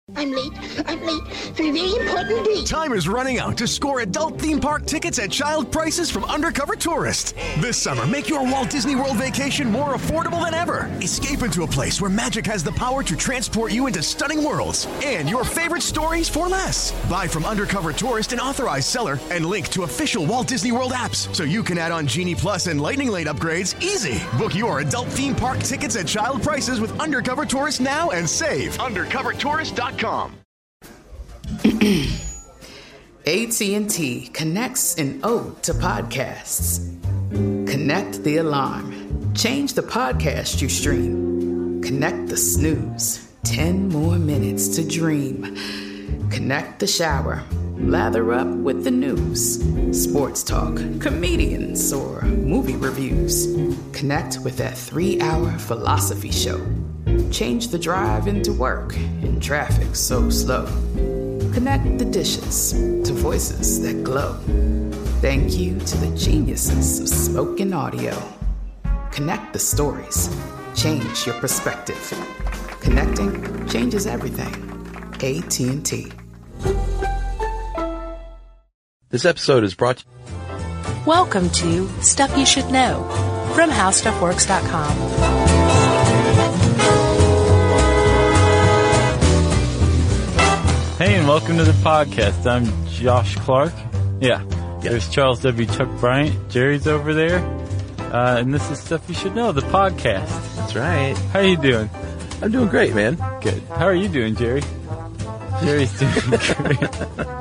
I'm late for a very important date. Time is running out to score adult theme park tickets at child prices from Undercover Tourist. This summer, make your Walt Disney World vacation more affordable than ever. Escape into a place where magic has the power to transport you into stunning worlds and your favorite stories for less. Buy from Undercover Tourist, an authorized seller, and link to official Walt Disney World apps so you can add on Genie Plus and Lightning Lane upgrades easy. Book your adult theme park tickets at child prices with Undercover Tourist now and save. UndercoverTourist.com. AT&T connects an ode to podcasts. Connect the alarm. Change the podcast you stream. Connect the snooze. 10 more minutes to dream. Connect the shower. Lather up with the news. Sports talk, comedians, or movie reviews. Connect with that 3-hour philosophy show. Change the drive into work in traffic so slow. Connect the dishes to voices that glow. Thank you to the geniuses of spoken audio. Connect the stories. Change your perspective. Connecting changes everything. AT&T. This episode is brought to Welcome to Stuff You Should Know from HowStuffWorks.com. Hey, and welcome to the podcast. I'm Josh Clark. Yeah. There's Charles W. Chuck Bryant. Jerry's over there. And this is Stuff You Should Know, the podcast. That's right. How are you doing? I'm doing great, man. Good. How are you doing, Jerry? Jerry's doing great.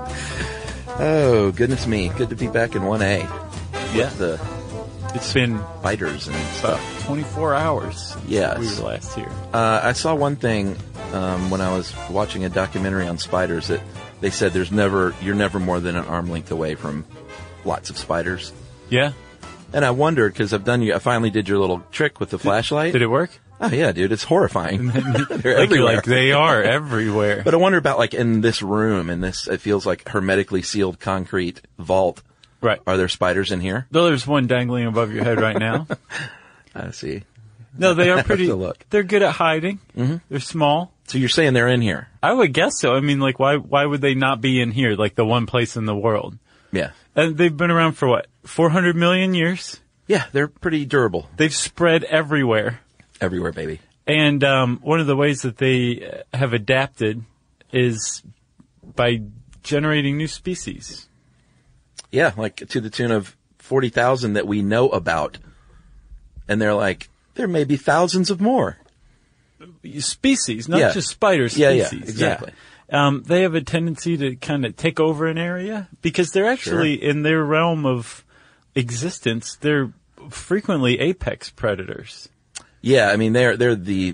Oh, goodness me. Good to be back in 1A. Yeah. With the It's been spiders and about stuff. 24 hours Yes. since we were last here. I saw one thing when I was watching a documentary on spiders that they said you're never more than an arm length away from lots of spiders. Yeah? And I wondered, because I finally did your little trick with the flashlight. Did it work? Oh, yeah, dude. It's horrifying. They're everywhere. Like they are everywhere. But I wonder about, like, in this room, it feels like hermetically sealed concrete vault. Right. Are there spiders in here? Though there's one dangling above your head right now. I see. No, they are pretty. To look. They're good at hiding. Mm-hmm. They're small. So you're saying they're in here? I would guess so. I mean, like, why would they not be in here? Like the one place in the world. Yeah. And they've been around for what? 400 million years? Yeah, they're pretty durable. They've spread everywhere. Everywhere, baby. And one of the ways that they have adapted is by generating new species. Yeah, like to the tune of 40,000 that we know about. And they're like, there may be thousands of more. Species, not just spiders. Yeah, species. yeah, exactly. Yeah. They have a tendency to kind of take over an area because they're actually in their realm of existence. They're frequently apex predators. Yeah, I mean they've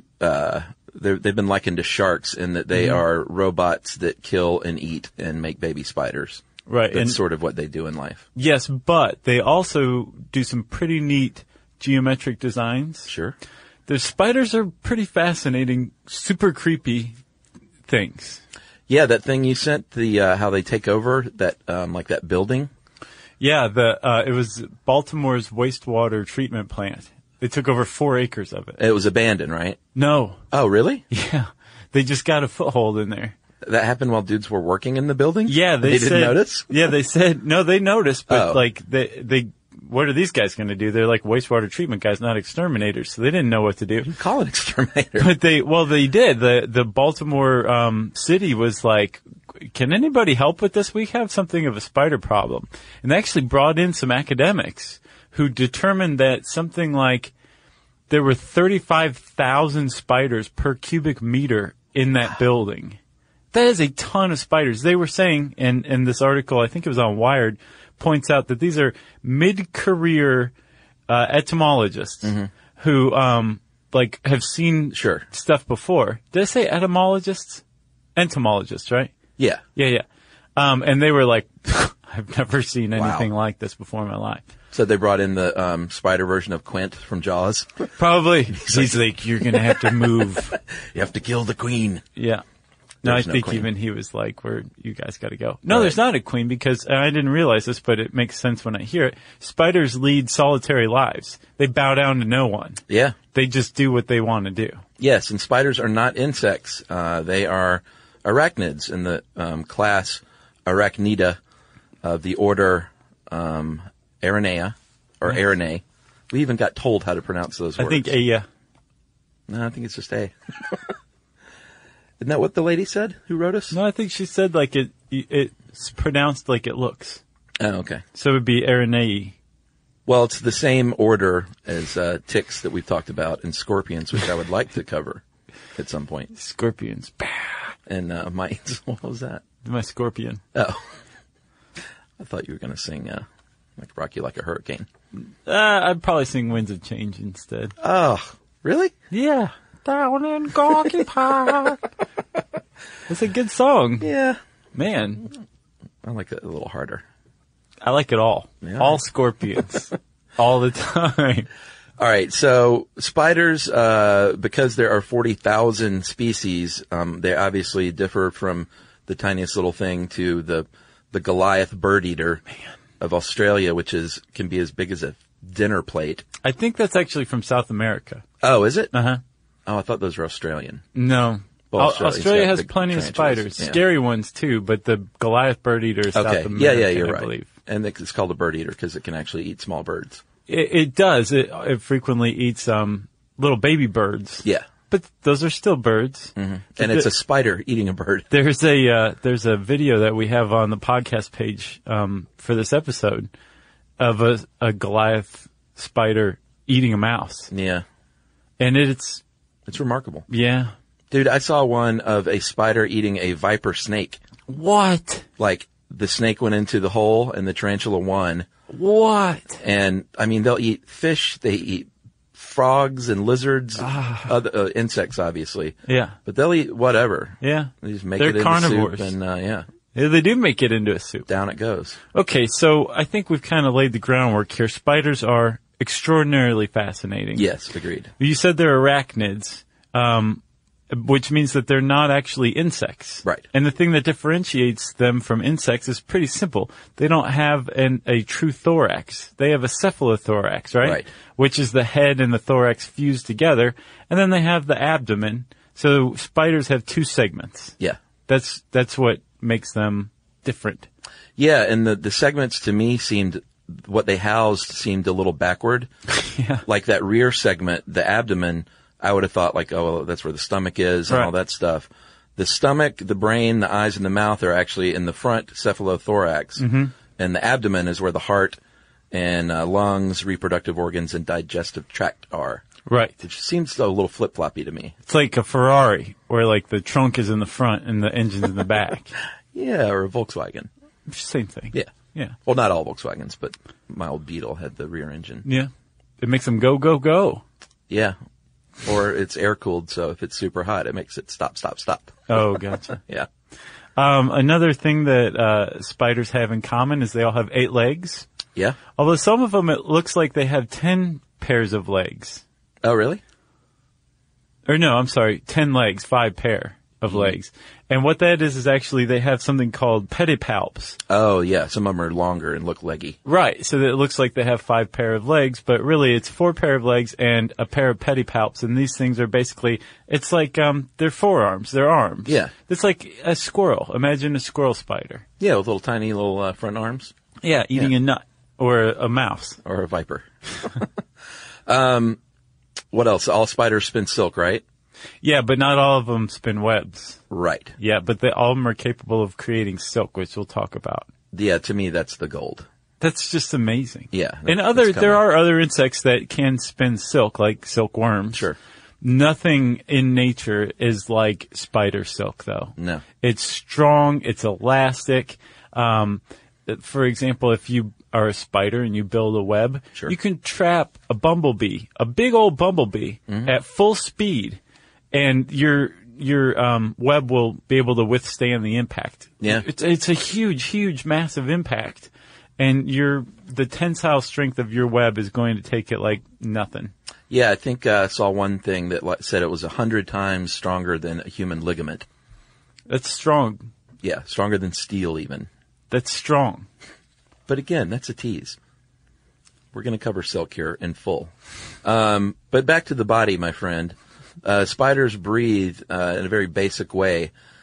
been likened to sharks in that they are robots that kill and eat and make baby spiders. Right. That's sort of what they do in life. Yes, but they also do some pretty neat geometric designs. Sure. The spiders are pretty fascinating, super creepy things. Yeah, that thing you sent, how they take over that, like that building. Yeah, it was Baltimore's wastewater treatment plant. They took over 4 acres of it. It was abandoned, right? No. Oh, really? Yeah. They just got a foothold in there. That happened while dudes were working in the building? Yeah, they didn't notice? Yeah, they said, no, they noticed, but they what are these guys going to do? They're like wastewater treatment guys, not exterminators, so they didn't know what to do. You call it exterminator. But they did. The Baltimore city was like, can anybody help with this? We have something of a spider problem. And they actually brought in some academics who determined that something like there were 35,000 spiders per cubic meter in that building. That is a ton of spiders. They were saying, in this article, I think it was on Wired, points out that these are mid-career entomologists who have seen stuff before. Did I say etymologists? Entomologists, right? Yeah. Yeah. And they were like, I've never seen anything like this before in my life. So they brought in the spider version of Quint from Jaws? Probably. He's like, you're going to have to move. You have to kill the queen. Yeah. No, I think even he was like, where you guys got to go. No, there's not a queen because, and I didn't realize this, but it makes sense when I hear it. Spiders lead solitary lives. They bow down to no one. Yeah. They just do what they want to do. Yes, and spiders are not insects. They are arachnids in the class Arachnida of the order Aranea, or Aranae. We even got told how to pronounce those words. I think Aya. No, I think it's just A. Isn't that what the lady said who wrote us? No, I think she said like it's pronounced like it looks. Oh, okay. So it would be Aranei. Well, it's the same order as ticks that we've talked about and scorpions, which I would like to cover at some point. Scorpions. And mites. What was that? My scorpion. Oh. I thought you were going to sing like Rock You Like a Hurricane. I'd probably sing Winds of Change instead. Oh, really? Yeah. Down in Gorky Park. It's a good song. Yeah. Man. I like it a little harder. I like it all. Yeah. All scorpions. All the time. All right. So spiders, because there are 40,000 species, they obviously differ from the tiniest little thing to the Goliath bird eater of Australia, which can be as big as a dinner plate. I think that's actually from South America. Oh, is it? Uh-huh. Oh, I thought those were Australian. No. Well, Australia has big plenty of tarantulas. spiders. Yeah. Scary ones, too, but the Goliath bird eater is South American, Yeah, you're I right. believe. And it's called a bird eater because it can actually eat small birds. It does. It frequently eats little baby birds. Yeah. But those are still birds. Mm-hmm. And it's a spider eating a bird. There's a video that we have on the podcast page for this episode of a Goliath spider eating a mouse. Yeah. And it's remarkable. Yeah. Dude, I saw one of a spider eating a viper snake. What? Like, the snake went into the hole and the tarantula won. What? And, I mean, they'll eat fish, they eat frogs and lizards, other insects, obviously. Yeah. But they'll eat whatever. Yeah. They just make They're it into carnivores. soup and, Yeah, they do make it into a soup. Down it goes. Okay, so I think we've kind of laid the groundwork here. Spiders are extraordinarily fascinating. Yes, agreed. You said they're arachnids, which means that they're not actually insects. Right. And the thing that differentiates them from insects is pretty simple. They don't have a true thorax. They have a cephalothorax, right? Right. Which is the head and the thorax fused together. And then they have the abdomen. So spiders have two segments. Yeah. That's what makes them different. Yeah, and the segments to me what they housed seemed a little backward. Yeah. Like that rear segment, the abdomen, I would have thought like, oh, well, that's where the stomach is and Right. all that stuff. The stomach, the brain, the eyes, and the mouth are actually in the front cephalothorax. Mm-hmm. And the abdomen is where the heart and lungs, reproductive organs, and digestive tract are. Right. Which seems a little flip-floppy to me. It's like a Ferrari, where like the trunk is in the front and the engine's in the back. Yeah, or a Volkswagen. Same thing. Yeah. Yeah. Well, not all Volkswagens, but my old Beetle had the rear engine. Yeah. It makes them go, go, go. Yeah. Or it's air-cooled, so if it's super hot, it makes it stop, stop, stop. Oh, gotcha. Yeah. Another thing that spiders have in common is they all have 8 legs. Yeah. Although some of them, it looks like they have 10 pairs of legs. Oh, really? Or no, I'm sorry, 10 legs, 5 pair of legs. And what that is actually they have something called pedipalps. Oh, yeah. Some of them are longer and look leggy. Right, so that it looks like they have 5 pair of legs, but really it's 4 pair of legs and a pair of pedipalps. And these things are basically, it's like, they're forearms, they're arms. Yeah. It's like a squirrel. Imagine a squirrel spider. Yeah, with little tiny little front arms. Yeah, eating a nut. Or a mouse. Or a viper. What else? All spiders spin silk, right? Yeah, but not all of them spin webs. Right. Yeah, but all of them are capable of creating silk, which we'll talk about. Yeah, to me, that's the gold. That's just amazing. Yeah. And there are other insects that can spin silk, like silkworms. Sure. Nothing in nature is like spider silk, though. No. It's strong. It's elastic. For example, if you are a spider and you build a web, Sure. you can trap a bumblebee, a big old bumblebee, at full speed, and your web will be able to withstand the impact. Yeah. It's a huge, massive impact, and the tensile strength of your web is going to take it like nothing. Yeah, I think I saw one thing that said it was 100 times stronger than a human ligament. That's strong. Yeah, stronger than steel even. That's strong. But again, that's a tease. We're going to cover silk here in full. But back to the body, my friend. Spiders breathe in a very basic way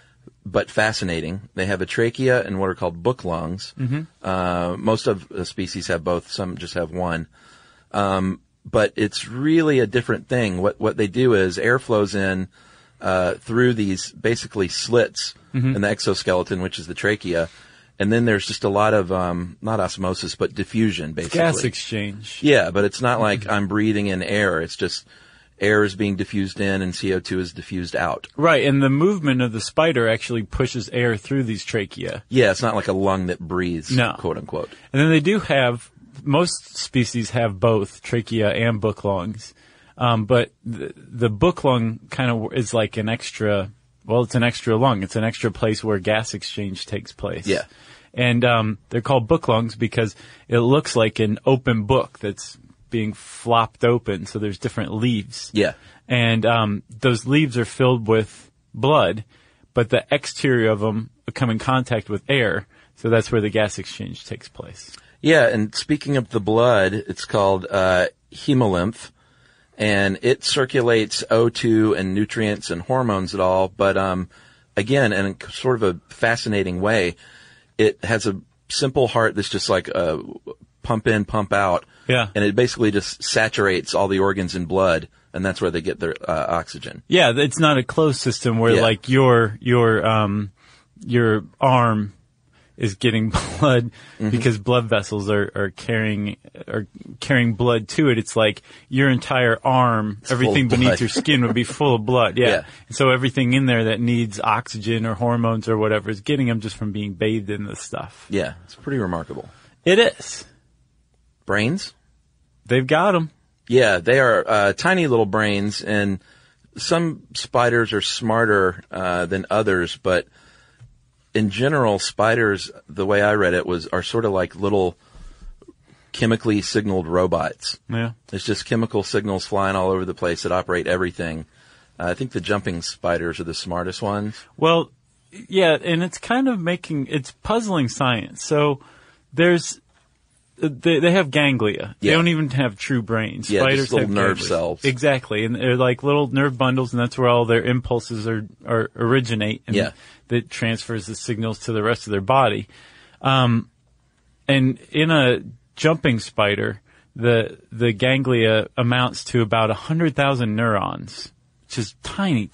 but fascinating. They have a trachea and what are called book lungs. Most of the species have both. Some just have one. But it's really a different thing. What they do is air flows in through these basically slits in the exoskeleton, which is the trachea. And then there's just a lot of, not osmosis, but diffusion, basically. Gas exchange. Yeah, but it's not like I'm breathing in air. It's just air is being diffused in and CO2 is diffused out. Right, and the movement of the spider actually pushes air through these trachea. Yeah, it's not like a lung that breathes, quote unquote. And then they do have, most species have both trachea and book lungs. But the book lung kind of is like an extra, well, it's an extra lung. It's an extra place where gas exchange takes place. Yeah. And they're called book lungs because it looks like an open book that's being flopped open, so there's different leaves. Yeah. And those leaves are filled with blood, but the exterior of them come in contact with air, so that's where the gas exchange takes place. Yeah, and speaking of the blood, it's called hemolymph, and it circulates O2 and nutrients and hormones and all, but again, in a sort of a fascinating way, it has a simple heart that's just like a pump in, pump out. Yeah. And it basically just saturates all the organs in blood, and that's where they get their oxygen. Yeah, it's not a closed system where like your arm is getting blood because blood vessels are carrying blood to it. It's like your entire arm, everything beneath your skin would be full of blood. Yeah. And so everything in there that needs oxygen or hormones or whatever is getting them just from being bathed in this stuff. Yeah, it's pretty remarkable. It is. Brains? They've got them. Yeah, they are tiny little brains, and some spiders are smarter than others, but in general, spiders, the way I read it, are sort of like little chemically signaled robots. Yeah. It's just chemical signals flying all over the place that operate everything. I think the jumping spiders are the smartest ones. Well, yeah, and it's kind of it's puzzling science. So they have ganglia. Yeah. They don't even have true brains. Yeah, Spiders just little have nerve ganglia. cells. Exactly, and they're like little nerve bundles, and that's where all their impulses originate, and that transfers the signals to the rest of their body. And in a jumping spider, the ganglia amounts to about 100,000 neurons, which is tiny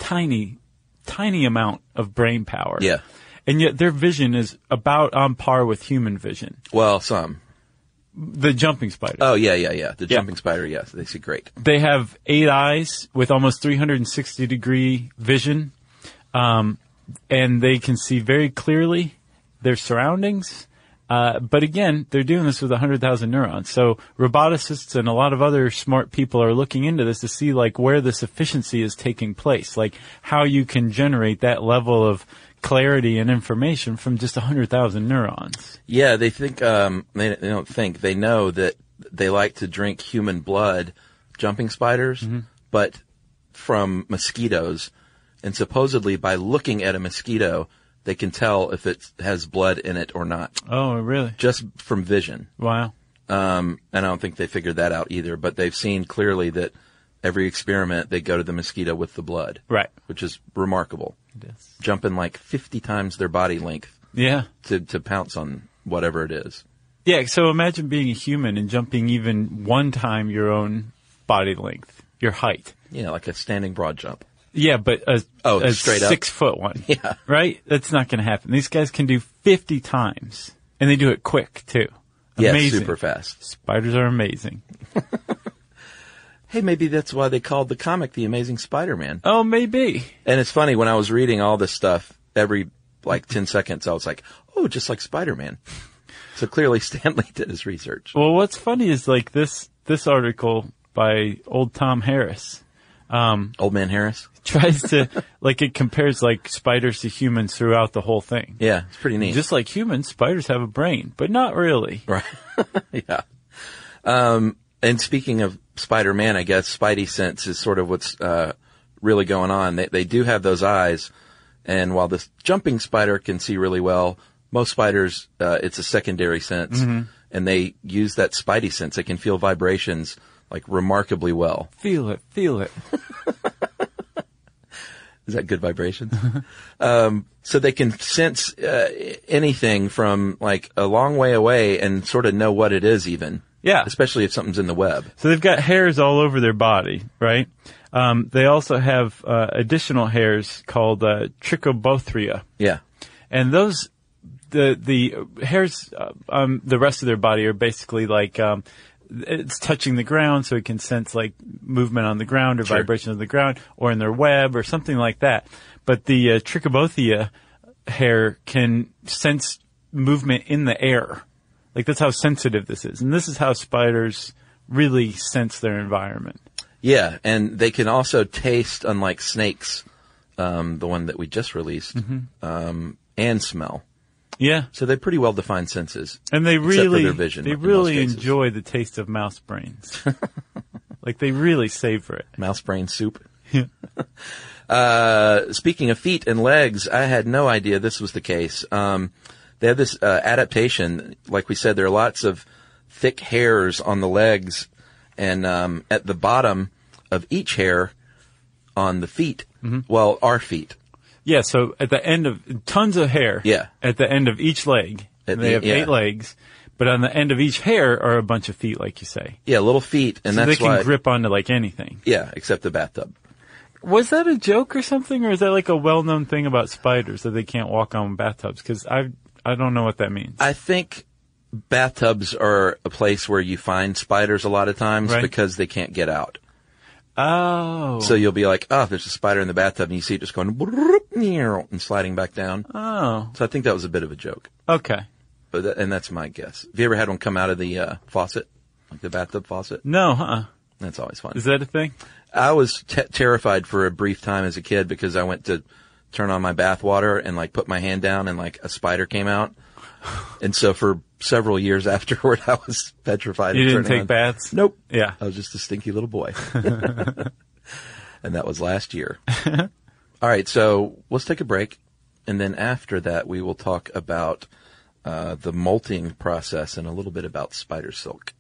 amount of brain power. Yeah. And yet their vision is about on par with human vision. Well, some. The jumping spider. Oh, yeah. The jumping spider, yes. They see great. They have 8 eyes with almost 360-degree vision. And they can see very clearly their surroundings. But again, they're doing this with 100,000 neurons. So roboticists and a lot of other smart people are looking into this to see like where this efficiency is taking place, like how you can generate that level of clarity and information from just 100,000 neurons. Yeah, they think, they don't think, they know that they like to drink human blood, jumping spiders, but from mosquitoes. And supposedly by looking at a mosquito, they can tell if it has blood in it or not. Oh, really? Just from vision. Wow. And I don't think they figured that out either, but they've seen clearly that every experiment, they go to the mosquito with the blood. Right. Which is remarkable. It is. Jumping like 50 times their body length. Yeah. To pounce on whatever it is. Yeah, so imagine being a human and jumping even one time your own body length, your height. Yeah, like a standing broad jump. Yeah, but a straight 6-foot one. Yeah. Right? That's not going to happen. These guys can do 50 times. And they do it quick, too. Amazing. Yeah, super fast. Spiders are amazing. Hey, maybe that's why they called the comic The Amazing Spider-Man. Oh, maybe. And it's funny, when I was reading all this stuff, every 10 seconds, I was like, oh, just like Spider-Man. So clearly Stan Lee did his research. Well, what's funny is like this article by old Tom Harris. Old Man Harris? Tries to, it compares spiders to humans throughout the whole thing. Yeah, it's pretty neat. Just like humans, spiders have a brain, but not really. Right. Yeah. And speaking of Spider-Man, I guess Spidey sense is sort of what's really going on. They do have those eyes, and while this jumping spider can see really well, most spiders, it's a secondary sense, and they use that Spidey sense. They can feel vibrations remarkably well. Feel it. Is that good vibrations? So they can sense anything from like a long way away and sort of know what it is even. Yeah. Especially if something's in the web. So they've got hairs all over their body, right? They also have additional hairs called trichobothria. Yeah. And those, the hairs on the rest of their body are basically like, it's touching the ground, so it can sense like movement on the ground or Sure. vibration on the ground or in their web or something like that. But the trichobothria hair can sense movement in the air. Like that's how sensitive this is. And this is how spiders really sense their environment. Yeah, and they can also taste, unlike snakes, the one that we just released, and smell. Yeah. So they're pretty well defined senses. And they except for really, their vision they in most really cases. enjoy the taste of mouse brains. Like they really savor it. Mouse brain soup. Speaking of feet and legs, I had no idea this was the case. They have this adaptation. Like we said, there are lots of thick hairs on the legs, and at the bottom of each hair on the feet, well, our feet. Yeah, so at the end of, tons of hair. Yeah. At the end of each leg. At They the- have yeah. 8 legs. But on the end of each hair are a bunch of feet, like you say. Yeah, little feet, and So that's they can why. grip onto like anything. Yeah, except the bathtub. Was that a joke or something, or is that like a well-known thing about spiders that they can't walk on bathtubs? Because I don't know what that means. I think bathtubs are a place where you find spiders a lot of times Right. because they can't get out. Oh. So you'll be like, oh, there's a spider in the bathtub, and you see it just going and sliding back down. Oh. So I think that was a bit of a joke. Okay. But and that's my guess. Have you ever had one come out of the faucet, like the bathtub faucet? No, huh? That's always fun. Is that a thing? I was terrified for a brief time as a kid because I went to turn on my bath water and like put my hand down and like a spider came out. And so for several years afterward, I was petrified. You of didn't turning take on. baths? Nope. Yeah. I was just a stinky little boy. And that was last year. All right. So let's take a break. And then after that, we will talk about the molting process and a little bit about spider silk.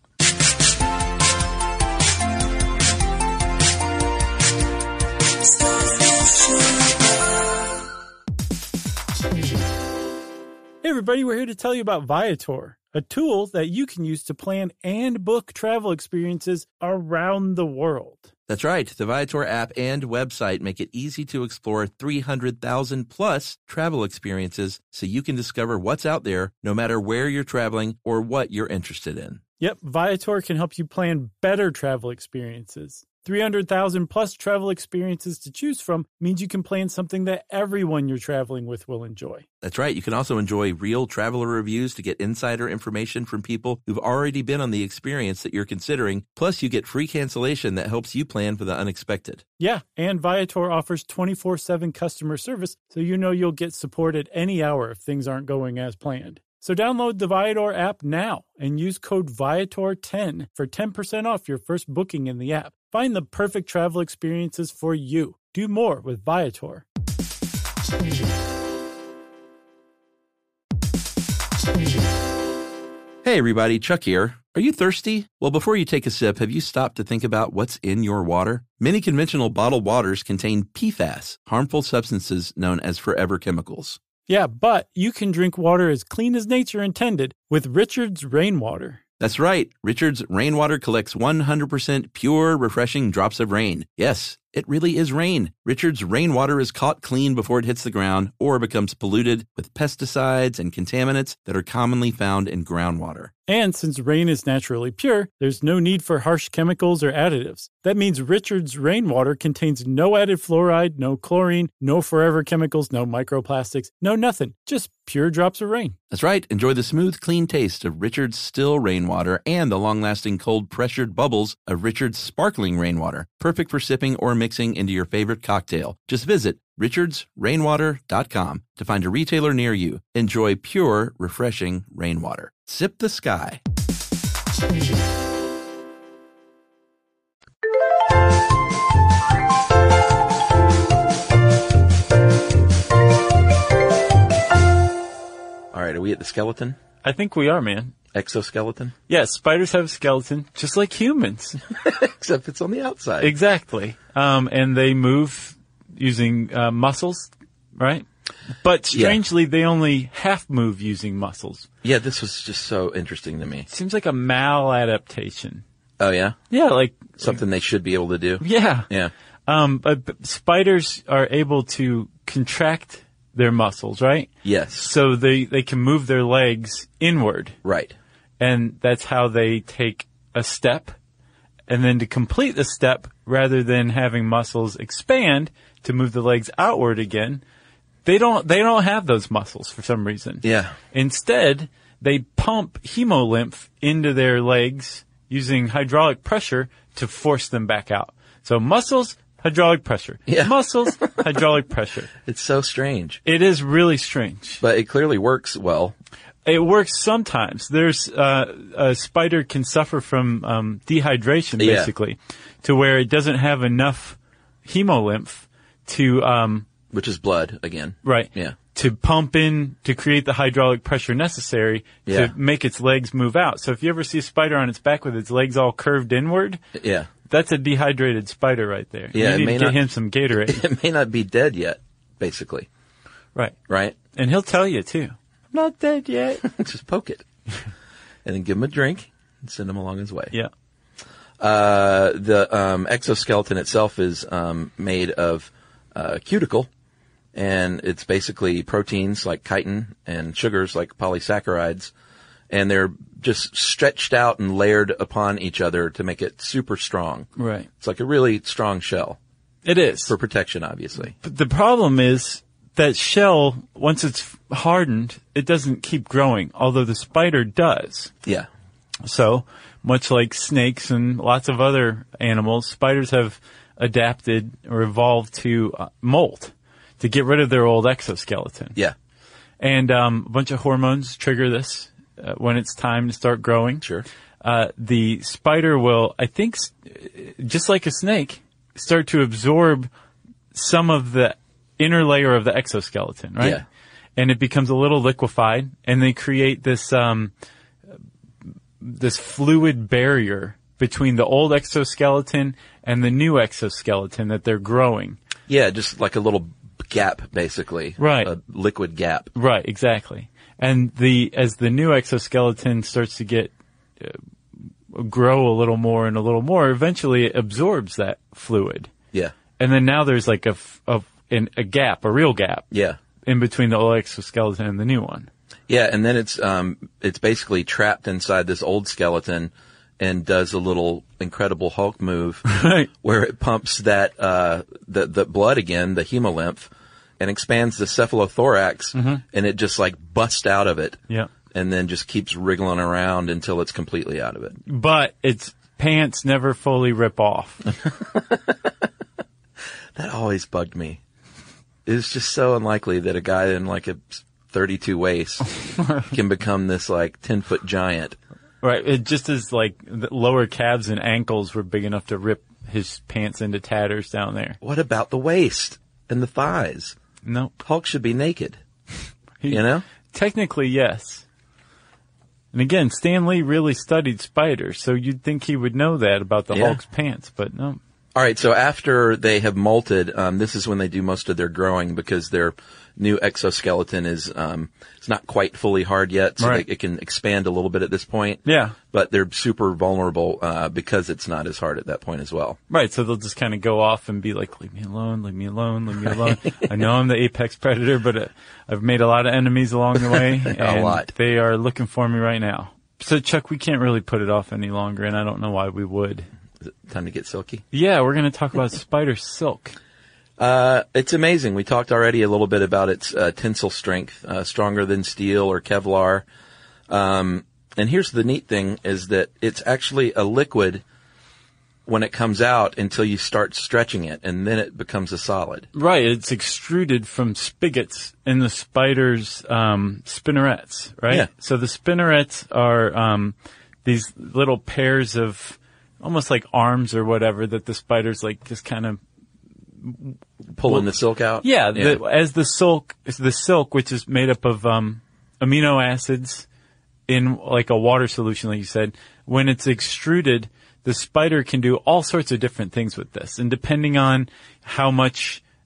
Hey everybody, we're here to tell you about Viator, a tool that you can use to plan and book travel experiences around the world. That's right. The Viator app and website make it easy to explore 300,000 plus travel experiences so you can discover what's out there no matter where you're traveling or what you're interested in. Yep, Viator can help you plan better travel experiences. 300,000 plus travel experiences to choose from means you can plan something that everyone you're traveling with will enjoy. That's right. You can also enjoy real traveler reviews to get insider information from people who've already been on the experience that you're considering. Plus, you get free cancellation that helps you plan for the unexpected. Yeah, and Viator offers 24/7 customer service, so you know you'll get support at any hour if things aren't going as planned. So download the Viator app now and use code Viator10 for 10% off your first booking in the app. Find the perfect travel experiences for you. Do more with Viator. Hey everybody, Chuck here. Are you thirsty? Well, before you take a sip, have you stopped to think about what's in your water? Many conventional bottled waters contain PFAS, harmful substances known as forever chemicals. Yeah, but you can drink water as clean as nature intended with Richard's Rainwater. That's right. Richard's Rainwater collects 100% pure, refreshing drops of rain. Yes, it really is rain. Richard's Rainwater is caught clean before it hits the ground or becomes polluted with pesticides and contaminants that are commonly found in groundwater. And since rain is naturally pure, there's no need for harsh chemicals or additives. That means Richard's Rainwater contains no added fluoride, no chlorine, no forever chemicals, no microplastics, no nothing. Just pure drops of rain. That's right. Enjoy the smooth, clean taste of Richard's still rainwater and the long-lasting cold pressured bubbles of Richard's sparkling rainwater. Perfect for sipping or mixing into your favorite cocktail. Just visit richardsrainwater.com to find a retailer near you. Enjoy pure, refreshing rainwater. Sip the sky. All right, are we at the skeleton? I think we are, man. Exoskeleton? Yeah, spiders have a skeleton, just like humans. Except it's on the outside. Exactly. And they move, using muscles, right? But strangely, they only half move using muscles. Yeah, this was just so interesting to me. Seems like a maladaptation. Oh, yeah? Yeah, like Something they should be able to do? Yeah. Yeah. But spiders are able to contract their muscles, right? Yes. So they can move their legs inward. Right. And that's how they take a step. And then to complete the step, rather than having muscles expand to move the legs outward again, they don't have those muscles for some reason. Yeah. Instead, they pump hemolymph into their legs using hydraulic pressure to force them back out. So muscles, hydraulic pressure. Yeah. Muscles, hydraulic pressure. It's so strange. It is really strange. But it clearly works well. It works sometimes. There's a spider can suffer from dehydration, basically, to where it doesn't have enough hemolymph to which is blood again. right. Yeah. To pump in to create the hydraulic pressure necessary to make its legs move out. So if you ever see a spider on its back with its legs all curved inward, Yeah. that's a dehydrated spider right there. Yeah, you it need may to get not- him some Gatorade. It may not be dead yet, basically. Right. Right? And he'll tell you too. I'm not dead yet. Just poke it. And then give him a drink and send him along his way. Yeah. The exoskeleton itself is made of cuticle, and it's basically proteins like chitin and sugars like polysaccharides, and they're just stretched out and layered upon each other to make it super strong. Right. It's like a really strong shell It is. for protection, obviously. But the problem is that shell, once it's hardened, it doesn't keep growing, although the spider does. Yeah. So, much like snakes and lots of other animals, spiders have adapted or evolved to molt, to get rid of their old exoskeleton. Yeah. And a bunch of hormones trigger this when it's time to start growing. Sure. The spider will, I think, just like a snake, start to absorb some of the inner layer of the exoskeleton, right? Yeah. And it becomes a little liquefied, and they create this this fluid barrier between the old exoskeleton and the new exoskeleton that they're growing. Yeah, just like a little gap, basically. Right. A liquid gap. Right, exactly. And as the new exoskeleton starts to get grow a little more and a little more, eventually it absorbs that fluid. Yeah. And then now there's like a gap, a real gap, Yeah. in between the old exoskeleton and the new one. Yeah, and then it's basically trapped inside this old skeleton and does a little Incredible Hulk move Right. where it pumps that the blood again, the hemolymph, and expands the cephalothorax, and it just like busts out of it. Yeah. And then just keeps wriggling around until it's completely out of it. But its pants never fully rip off. That always bugged me. It's just so unlikely that a guy in like a 32 waist can become this like 10-foot giant. Right. It just as like the lower calves and ankles were big enough to rip his pants into tatters down there. What about the waist and the thighs? Nope. Hulk should be naked. You know? Technically, yes. And again, Stan Lee really studied spiders, so you'd think he would know that about the Yeah. Hulk's pants, but no. All right, so after they have molted, this is when they do most of their growing because their new exoskeleton is it's not quite fully hard yet, so Right. it can expand a little bit at this point. Yeah. But they're super vulnerable because it's not as hard at that point as well. Right, so they'll just kind of go off and be like, leave me alone, leave me alone, leave me alone. I know I'm the apex predator, but I've made a lot of enemies along the way, and lot. they are looking for me right now. So, Chuck, we can't really put it off any longer, and I don't know why we would. Is it time to get silky? Yeah, we're going to talk about spider silk. It's amazing. We talked already a little bit about its tensile strength, stronger than steel or Kevlar. And here's the neat thing is that it's actually a liquid when it comes out until you start stretching it, and then it becomes a solid. Right, it's extruded from spigots in the spider's spinnerets, right? Yeah. So the spinnerets are these little pairs of almost like arms or whatever that the spider's like just kind of Pulling the silk out? Yeah, as the silk, which is made up of amino acids in like a water solution, like you said, when it's extruded, the spider can do all sorts of different things with this. And depending on how much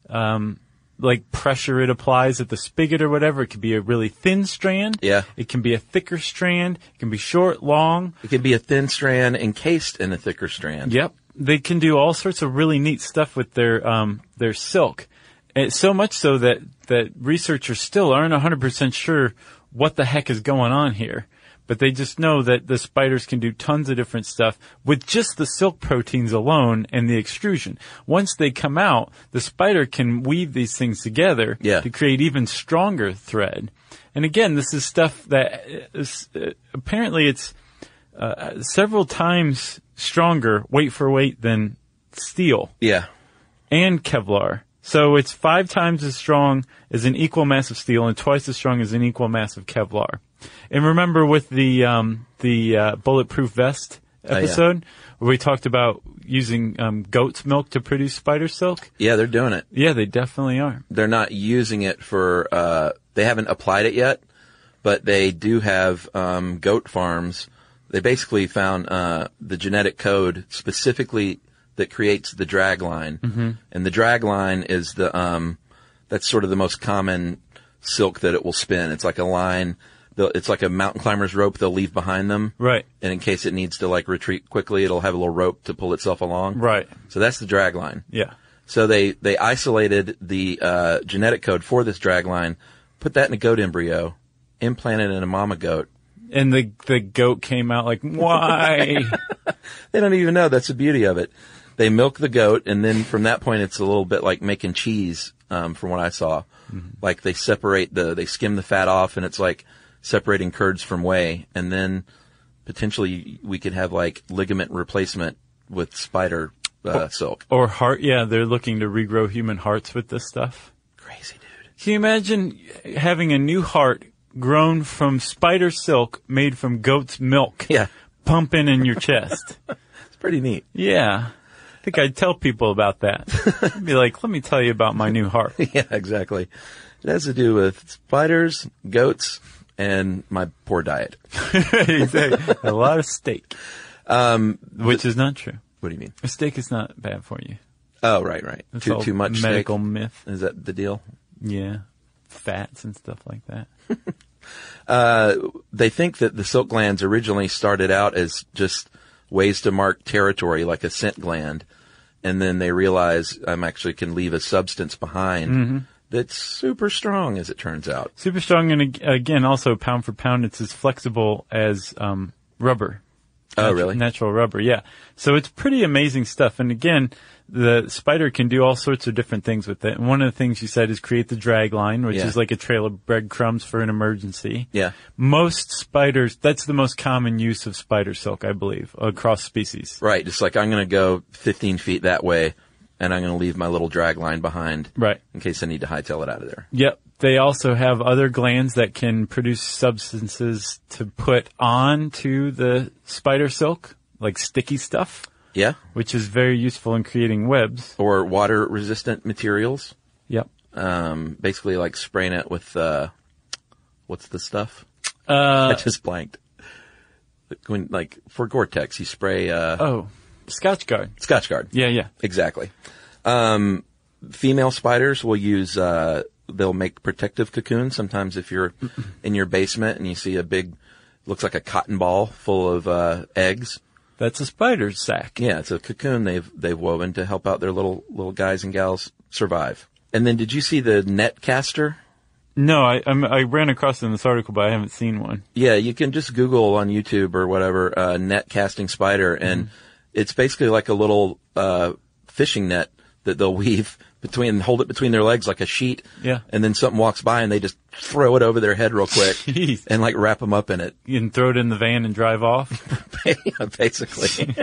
like pressure it applies at the spigot or whatever. It could be a really thin strand. Yeah. It can be a thicker strand. It can be short, long. It could be a thin strand encased in a thicker strand. Yep. They can do all sorts of really neat stuff with their silk. And so much so that researchers still aren't 100% sure what the heck is going on here. But they just know that the spiders can do tons of different stuff with just the silk proteins alone and the extrusion. Once they come out, the spider can weave these things together to create even stronger thread. And again, this is stuff that is, apparently it's several times stronger weight for weight than steel. Yeah. And Kevlar. So it's 5 times as strong as an equal mass of steel and twice as strong as an equal mass of Kevlar. And remember with the bulletproof vest episode where we talked about using goat's milk to produce spider silk? Yeah, they're doing it. Yeah, they definitely are. They're not using it for they haven't applied it yet, but they do have goat farms. They basically found the genetic code specifically that creates the drag line. Mm-hmm. And the drag line is that's sort of the most common silk that it will spin. It's like a line. It's like a mountain climber's rope they'll leave behind them. Right. And in case it needs to like retreat quickly, it'll have a little rope to pull itself along. Right. So that's the drag line. Yeah. So they isolated the genetic code for this drag line, put that in a goat embryo, implanted it in a mama goat. And the goat came out like, why? They don't even know. That's the beauty of it. They milk the goat, and then from that point, it's a little bit like making cheese, from what I saw. Mm-hmm. Like they they skim the fat off, and it's like separating curds from whey, and then potentially we could have like ligament replacement with spider silk. Or heart. Yeah, they're looking to regrow human hearts with this stuff. Crazy, dude. Can you imagine having a new heart grown from spider silk made from goat's milk? Yeah. Pumping in your chest. It's pretty neat. Yeah. I think I'd tell people about that. I'd be like, let me tell you about my new heart. Yeah, exactly. It has to do with spiders, goats, and my poor diet. A lot of steak. Which is not true. What do you mean? A steak is not bad for you. Oh, right. That's Too much medical steak? Myth. Is that the deal? Yeah. Fats and stuff like that. They think that the silk glands originally started out as just ways to mark territory, like a scent gland. And then they realize actually can leave a substance behind that's super strong, as it turns out. Super strong, and again, also pound for pound, it's as flexible as rubber. Oh, really? Natural rubber, yeah. So it's pretty amazing stuff. And again, the spider can do all sorts of different things with it. And one of the things you said is create the drag line, which is like a trail of breadcrumbs for an emergency. Yeah. Most spiders, that's the most common use of spider silk, I believe, across species. Right. Just like I'm going to go 15 feet that way, and I'm going to leave my little drag line behind. Right. In case I need to hightail it out of there. Yep. They also have other glands that can produce substances to put onto the spider silk, like sticky stuff. Yeah. Which is very useful in creating webs. Or water-resistant materials. Yep. Basically like spraying it with, what's the stuff? I just blanked. Like, for Gore-Tex, you spray, Scotchgard. Scotchgard. Yeah. Exactly. Female spiders will use, they'll make protective cocoons. Sometimes if you're in your basement and you see a big, looks like a cotton ball full of, eggs. That's a spider sack. Yeah, it's a cocoon they've woven to help out their little guys and gals survive. And then did you see the net caster? No, I ran across it in this article, but I haven't seen one. Yeah, you can just Google on YouTube or whatever, net casting spider, and it's basically like a little, fishing net that they'll weave hold it between their legs like a sheet. Yeah. And then something walks by and they just throw it over their head real quick. Jeez. And like wrap them up in it. You can throw it in the van and drive off. Yeah, basically.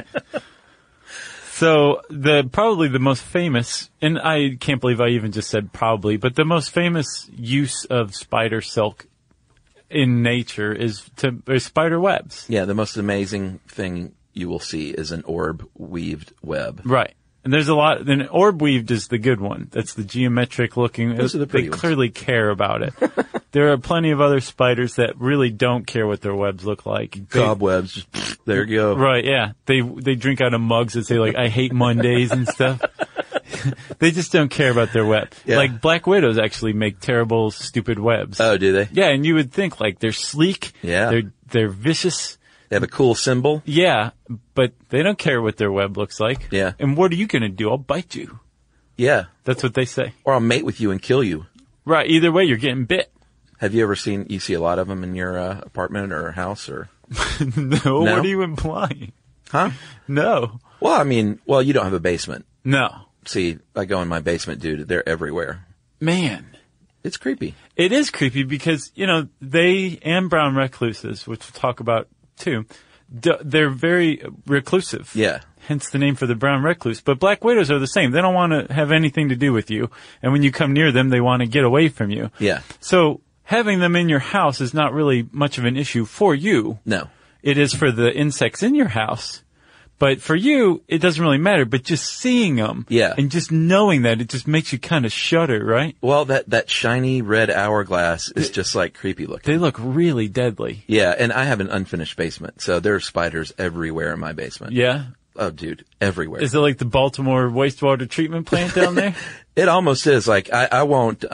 So probably the most famous, and I can't believe I even just said probably, but the most famous use of spider silk in nature is spider webs. Yeah, the most amazing thing you will see is an orb weaved web. Right. And there's a lot, then orb weaved is the good one. That's the geometric looking. Those are the pretty They ones. clearly care about it. There are plenty of other spiders that really don't care what their webs look like. Cobwebs, just, there you go. Right, yeah. They drink out of mugs that say like, I hate Mondays and stuff. They just don't care about their web. Yeah. Like black widows actually make terrible, stupid webs. Oh, do they? Yeah, and you would think like they're sleek. Yeah. They're vicious. They have a cool symbol. Yeah, but they don't care what their web looks like. Yeah. And what are you going to do? I'll bite you. Yeah. That's what they say. Or I'll mate with you and kill you. Right. Either way, you're getting bit. Have you ever you see a lot of them in your apartment or house or? No, what are you implying? Huh? No. Well, I mean, you don't have a basement. No. See, I go in my basement, dude. They're everywhere. Man. It's creepy. It is creepy because, they and brown recluses, which we'll talk about too, they're very reclusive. Yeah. Hence the name for the brown recluse. But black widows are the same. They don't want to have anything to do with you. And when you come near them, they want to get away from you. Yeah. So having them in your house is not really much of an issue for you. No. It is for the insects in your house. But for you, it doesn't really matter. But just seeing them, yeah, and just knowing that, it just makes you kind of shudder, right? Well, that shiny red hourglass is just like creepy looking. They look really deadly. Yeah, and I have an unfinished basement, so there are spiders everywhere in my basement. Yeah? Oh, dude, everywhere. Is it like the Baltimore wastewater treatment plant down there? It almost is. Like I won't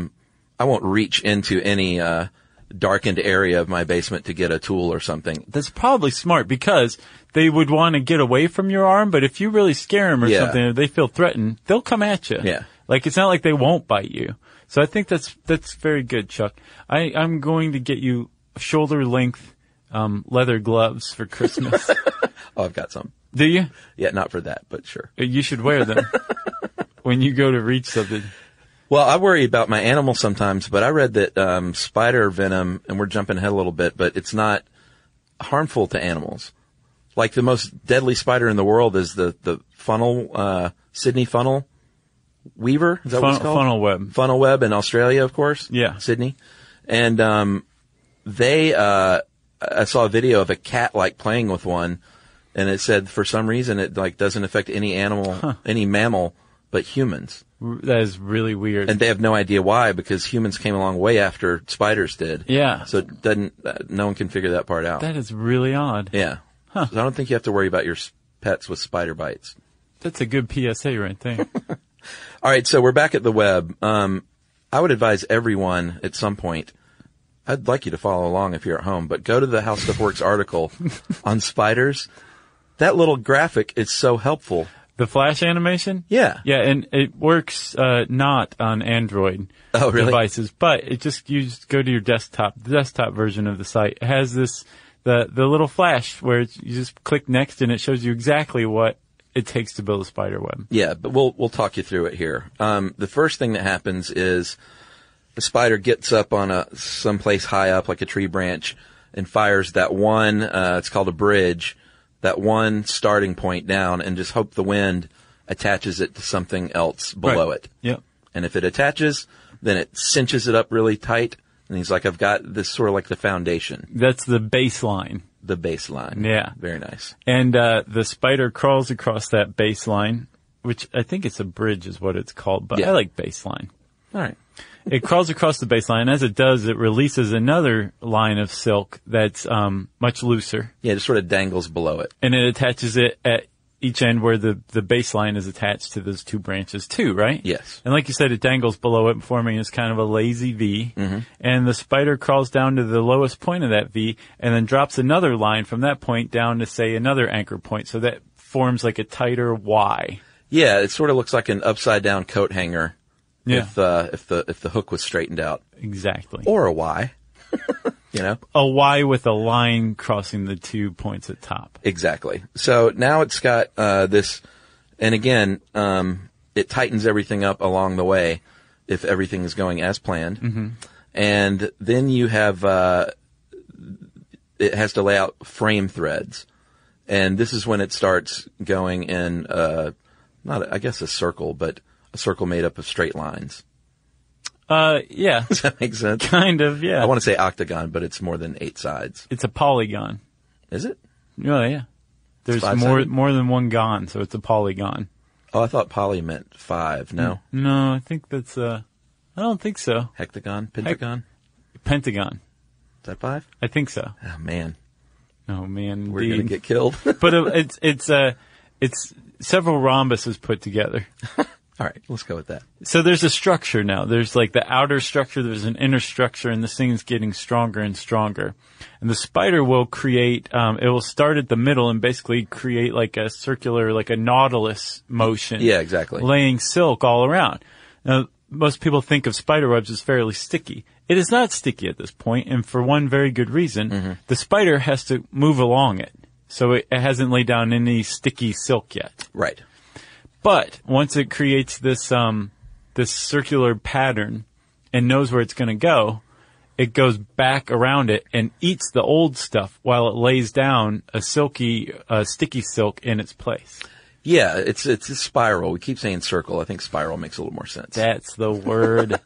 reach into any darkened area of my basement to get a tool or something. That's probably smart because they would want to get away from your arm, but if you really scare them or something, or they feel threatened, they'll come at you. Yeah. Like it's not like they won't bite you. So I think that's very good, Chuck. I'm going to get you shoulder length leather gloves for Christmas. Oh, I've got some. Do you? Yeah, not for that, but sure. You should wear them when you go to reach something. Well, I worry about my animals sometimes, but I read that spider venom, and we're jumping ahead a little bit, but it's not harmful to animals. Like the most deadly spider in the world is the funnel, Sydney funnel weaver. Is that what it's called? Funnel web. Funnel web in Australia, of course. Yeah. Sydney. And I saw a video of a cat like playing with one, and it said for some reason it like doesn't affect any animal, any mammal, but humans. That is really weird. And they have no idea why, because humans came along way after spiders did. Yeah. So it doesn't, no one can figure that part out. That is really odd. Yeah. Huh. So I don't think you have to worry about your pets with spider bites. That's a good PSA right there. All right. So we're back at the web. I would advise everyone at some point, I'd like you to follow along if you're at home, but go to the How Stuff Works article on spiders. That little graphic is so helpful. The Flash animation? Yeah. Yeah, and it works not on Android devices, but you just go to your desktop, the desktop version of the site. It has the little flash where you just click next and it shows you exactly what it takes to build a spider web. Yeah, but we'll talk you through it here. The first thing that happens is the spider gets up on someplace high up, like a tree branch, and fires that one, it's called a bridge, that one starting point down, and just hope the wind attaches it to something else below it. Yep. And if it attaches, then it cinches it up really tight, and he's like, I've got this sort of like the foundation. That's the baseline. The baseline. Yeah. Very nice. And the spider crawls across that baseline, which I think it's a bridge is what it's called, but I like baseline. All right. It crawls across the baseline, and as it does, it releases another line of silk that's much looser. Yeah, it just sort of dangles below it. And it attaches it at each end where the baseline is attached to those two branches too, right? Yes. And like you said, it dangles below it, forming this kind of a lazy V. Mm-hmm. And the spider crawls down to the lowest point of that V, and then drops another line from that point down to, say, another anchor point. So that forms like a tighter Y. Yeah, it sort of looks like an upside-down coat hanger. Yeah. If the hook was straightened out. Exactly. Or a Y. You know? A Y with a line crossing the 2 points at top. Exactly. So now it's got this, and again, it tightens everything up along the way if everything is going as planned. Mm-hmm. And then you have, it has to lay out frame threads. And this is when it starts going in, not, I guess, a circle, but a circle made up of straight lines. Yeah. Does that make sense? Kind of, yeah. I want to say octagon, but it's more than 8 sides. It's a polygon. Is it? Oh, yeah. There's more than one gon, so it's a polygon. Oh, I thought poly meant 5. No? No, I think that's, I don't think so. Hectagon? Pentagon? Pentagon. Is that 5? I think so. Oh, man. Oh, man. We're going to get killed. But it's several rhombuses put together. All right, let's go with that. So there's a structure now. There's like the outer structure, there's an inner structure, and this thing's getting stronger and stronger. And the spider will create, it will start at the middle and basically create like a circular, like a nautilus motion. Yeah, exactly. Laying silk all around. Now, most people think of spider webs as fairly sticky. It is not sticky at this point, and for one very good reason. The spider has to move along it. So it hasn't laid down any sticky silk yet. Right. But once it creates this this circular pattern and knows where it's going to go, it goes back around it and eats the old stuff while it lays down a sticky silk in its place. Yeah, it's a spiral. We keep saying circle. I think spiral makes a little more sense. That's the word.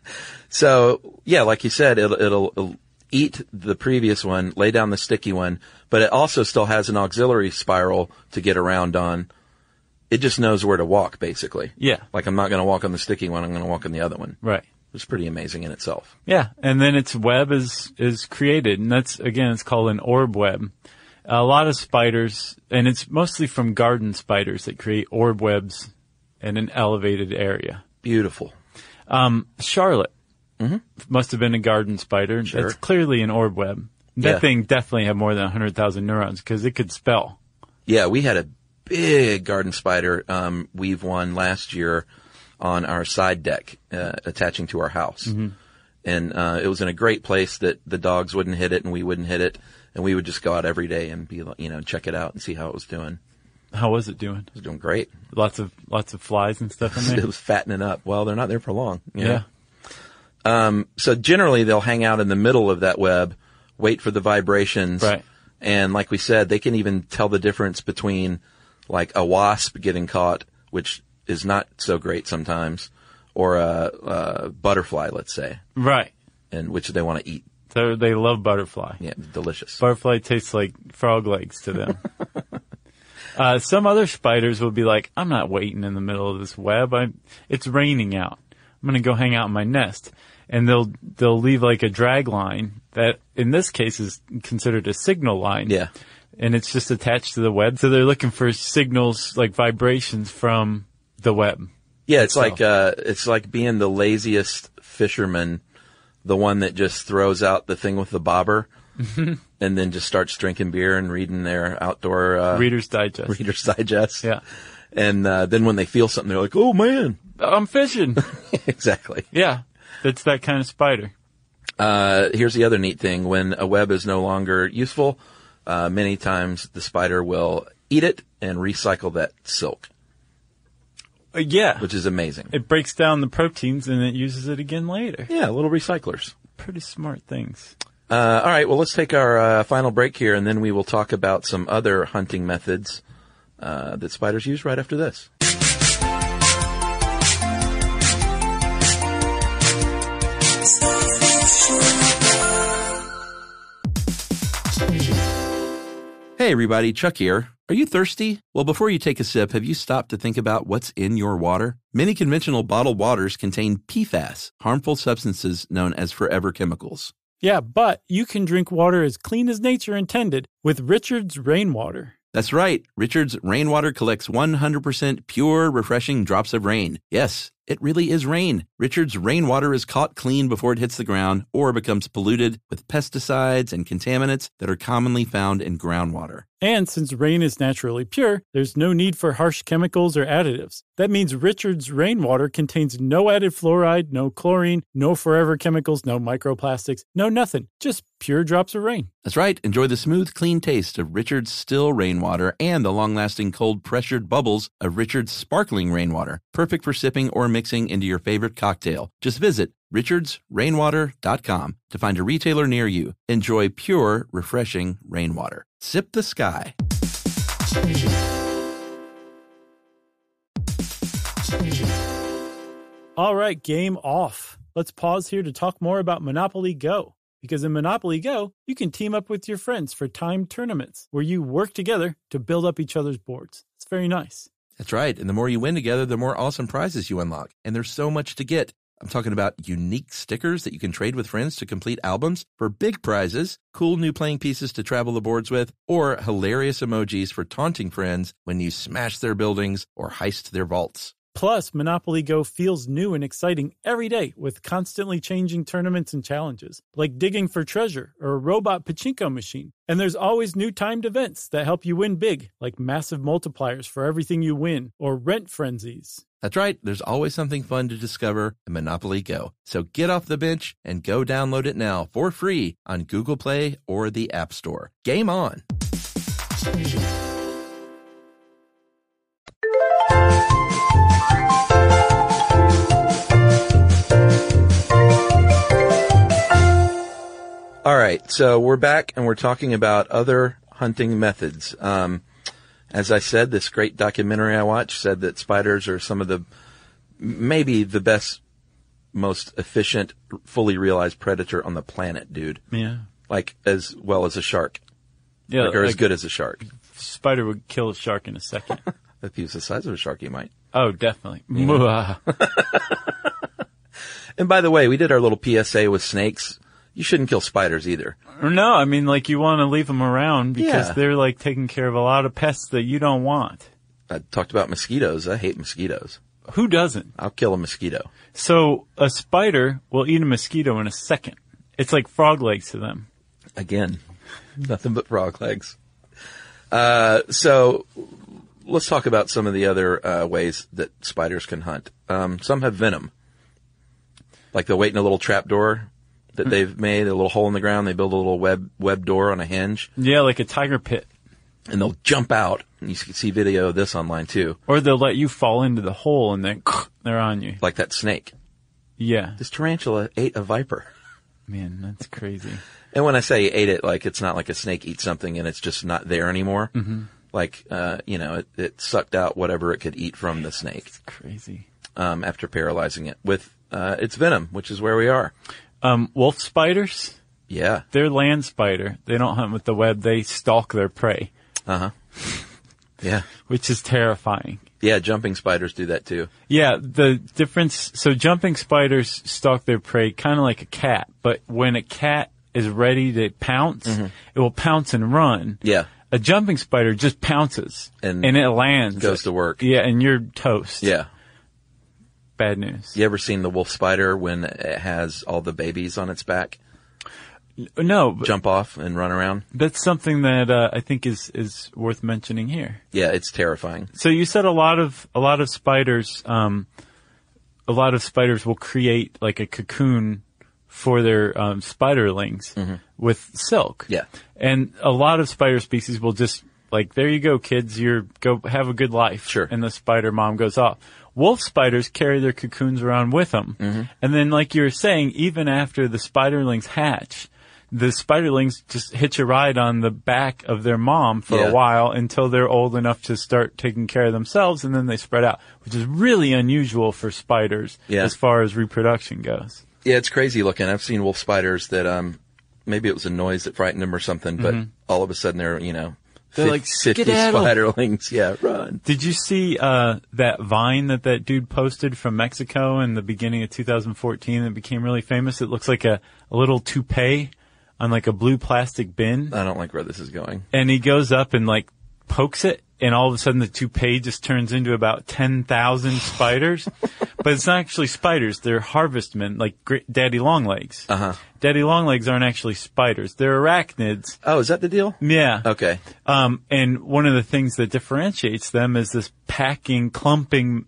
So, yeah, like you said, it'll eat the previous one, lay down the sticky one, but it also still has an auxiliary spiral to get around on. It just knows where to walk, basically. Yeah. Like, I'm not going to walk on the sticky one, I'm going to walk on the other one. Right. It's pretty amazing in itself. Yeah, and then its web is created, and that's, again, it's called an orb web. A lot of spiders, and it's mostly from garden spiders that create orb webs in an elevated area. Beautiful. Charlotte must have been a garden spider. Sure. That's clearly an orb web. That Yeah. thing definitely had more than 100,000 neurons because it could spell. Yeah, we had a big garden spider weave one last year on our side deck attaching to our house. And it was in a great place that the dogs wouldn't hit it and we wouldn't hit it. And we would just go out every day and be, check it out and see how it was doing. How was it doing? It was doing great. Lots of flies and stuff in there. It was fattening up. Well, they're not there for long. you Yeah. know? So generally they'll hang out in the middle of that web, wait for the vibrations. Right. And like we said, they can even tell the difference between like a wasp getting caught, which is not so great sometimes, or a butterfly, let's say. Right. And which they want to eat. So they love butterfly. Yeah, delicious. Butterfly tastes like frog legs to them. Some other spiders will be like, I'm not waiting in the middle of this web. It's raining out. I'm going to go hang out in my nest. And they'll leave like a drag line that in this case is considered a signal line. Yeah. And it's just attached to the web. So they're looking for signals like vibrations from the web. Yeah, it's like being the laziest fisherman, the one that just throws out the thing with the bobber and then just starts drinking beer and reading their outdoor Reader's Digest. Reader's Digest. Yeah. And then when they feel something, they're like, "Oh man, I'm fishing." exactly. Yeah. That's that kind of spider. Here's the other neat thing: when a web is no longer useful, many times the spider will eat it and recycle that silk, Yeah. which is amazing. It breaks down the proteins and it uses it again later. Yeah, little recyclers. Pretty smart things. All right, well, let's take our final break here, and then we will talk about some other hunting methods that spiders use right after this. Hey everybody, Chuck here. Are you thirsty? Well, before you take a sip, have you stopped to think about what's in your water? Many conventional bottled waters contain PFAS, harmful substances known as forever chemicals. Yeah, but you can drink water as clean as nature intended with Richard's Rainwater. That's right. Richard's Rainwater collects 100% pure, refreshing drops of rain. Yes, it really is rain. Richard's Rainwater is caught clean before it hits the ground or becomes polluted with pesticides and contaminants that are commonly found in groundwater. And since rain is naturally pure, there's no need for harsh chemicals or additives. That means Richard's Rainwater contains no added fluoride, no chlorine, no forever chemicals, no microplastics, no nothing. Just pure drops of rain. That's right. Enjoy the smooth, clean taste of Richard's still rainwater and the long-lasting cold pressured bubbles of Richard's sparkling rainwater. Perfect for sipping or mixing into your favorite cocktail. Just visit richardsrainwater.com to find a retailer near you. Enjoy pure, refreshing rainwater. Sip the sky. All right, game off. Let's pause here to talk more about Monopoly Go. Because in Monopoly Go, you can team up with your friends for timed tournaments where you work together to build up each other's boards. It's very nice. That's right. And the more you win together, the more awesome prizes you unlock. And there's so much to get. I'm talking about unique stickers that you can trade with friends to complete albums for big prizes, cool new playing pieces to travel the boards with, or hilarious emojis for taunting friends when you smash their buildings or heist their vaults. Plus, Monopoly Go feels new and exciting every day with constantly changing tournaments and challenges, like digging for treasure or a robot pachinko machine. And there's always new timed events that help you win big, like massive multipliers for everything you win or rent frenzies. That's right. There's always something fun to discover in Monopoly Go. So get off the bench and go download it now for free on Google Play or the App Store. Game on. All right, so we're back and we're talking about other hunting methods. As I said, this great documentary I watched said that spiders are some of the, maybe the best, most efficient, fully realized predator on the planet, dude. Yeah. Like, as well as a shark. Yeah. Or as good as a shark. Spider would kill a shark in a second. If he was the size of a shark, he might. Oh, definitely. Yeah. And by the way, we did our little PSA with snakes. You shouldn't kill spiders either. No, I mean, like, you want to leave them around because Yeah. they're, like, taking care of a lot of pests that you don't want. I talked about mosquitoes. I hate mosquitoes. Who doesn't? I'll kill a mosquito. So a spider will eat a mosquito in a second. It's like frog legs to them. Again, nothing but frog legs. So let's talk about some of the other ways that spiders can hunt. Some have venom. Like they'll wait in a little trap door that they've made, a little hole in the ground. They build a little web door on a hinge. Yeah, like a tiger pit. And they'll jump out. And you can see video of this online too. Or they'll let you fall into the hole and then they're on you. Like that snake. Yeah. This tarantula ate a viper. Man, that's crazy. And when I say ate it, like it's not like a snake eats something and it's just not there anymore. Mm-hmm. Like, it sucked out whatever it could eat from the snake. It's crazy. After paralyzing it with its venom, which is where we are. Wolf spiders, Yeah. they're land spider. They don't hunt with the web. They stalk their prey, Uh-huh. Yeah. which is terrifying. Yeah, jumping spiders do that too. Yeah, the difference, so jumping spiders stalk their prey kind of like a cat, but when a cat is ready to pounce, it will pounce and run. Yeah. A jumping spider just pounces And it lands. goes to work. Yeah, and you're toast. Yeah. Bad news. You ever seen the wolf spider when it has all the babies on its back? No, but Jump off and run around? that's something that I think is worth mentioning here. Yeah, it's terrifying. So you said a lot of spiders will create like a cocoon for their spiderlings with silk. Yeah. And a lot of spider species will just like, there you go, kids, go have a good life. Sure. And the spider mom goes off. Wolf spiders carry their cocoons around with them. And then, like you were saying, even after the spiderlings hatch, the spiderlings just hitch a ride on the back of their mom for Yeah. a while until they're old enough to start taking care of themselves, and then they spread out, which is really unusual for spiders Yeah. as far as reproduction goes. Yeah, it's crazy looking. I've seen wolf spiders that, maybe it was a noise that frightened them or something, but all of a sudden they're, They're like, 50 skedaddle. spiderlings. Yeah, run. Did you see that Vine that dude posted from Mexico in the beginning of 2014 that became really famous? It looks like a little toupee on like a blue plastic bin. I don't like where this is going. And he goes up and like pokes it, and all of a sudden the toupee just turns into about 10,000 spiders. But it's not actually spiders. They're harvestmen, like daddy longlegs. Uh-huh. Daddy longlegs aren't actually spiders. They're arachnids. Oh, is that the deal? Yeah. Okay. And one of the things that differentiates them is this packing, clumping,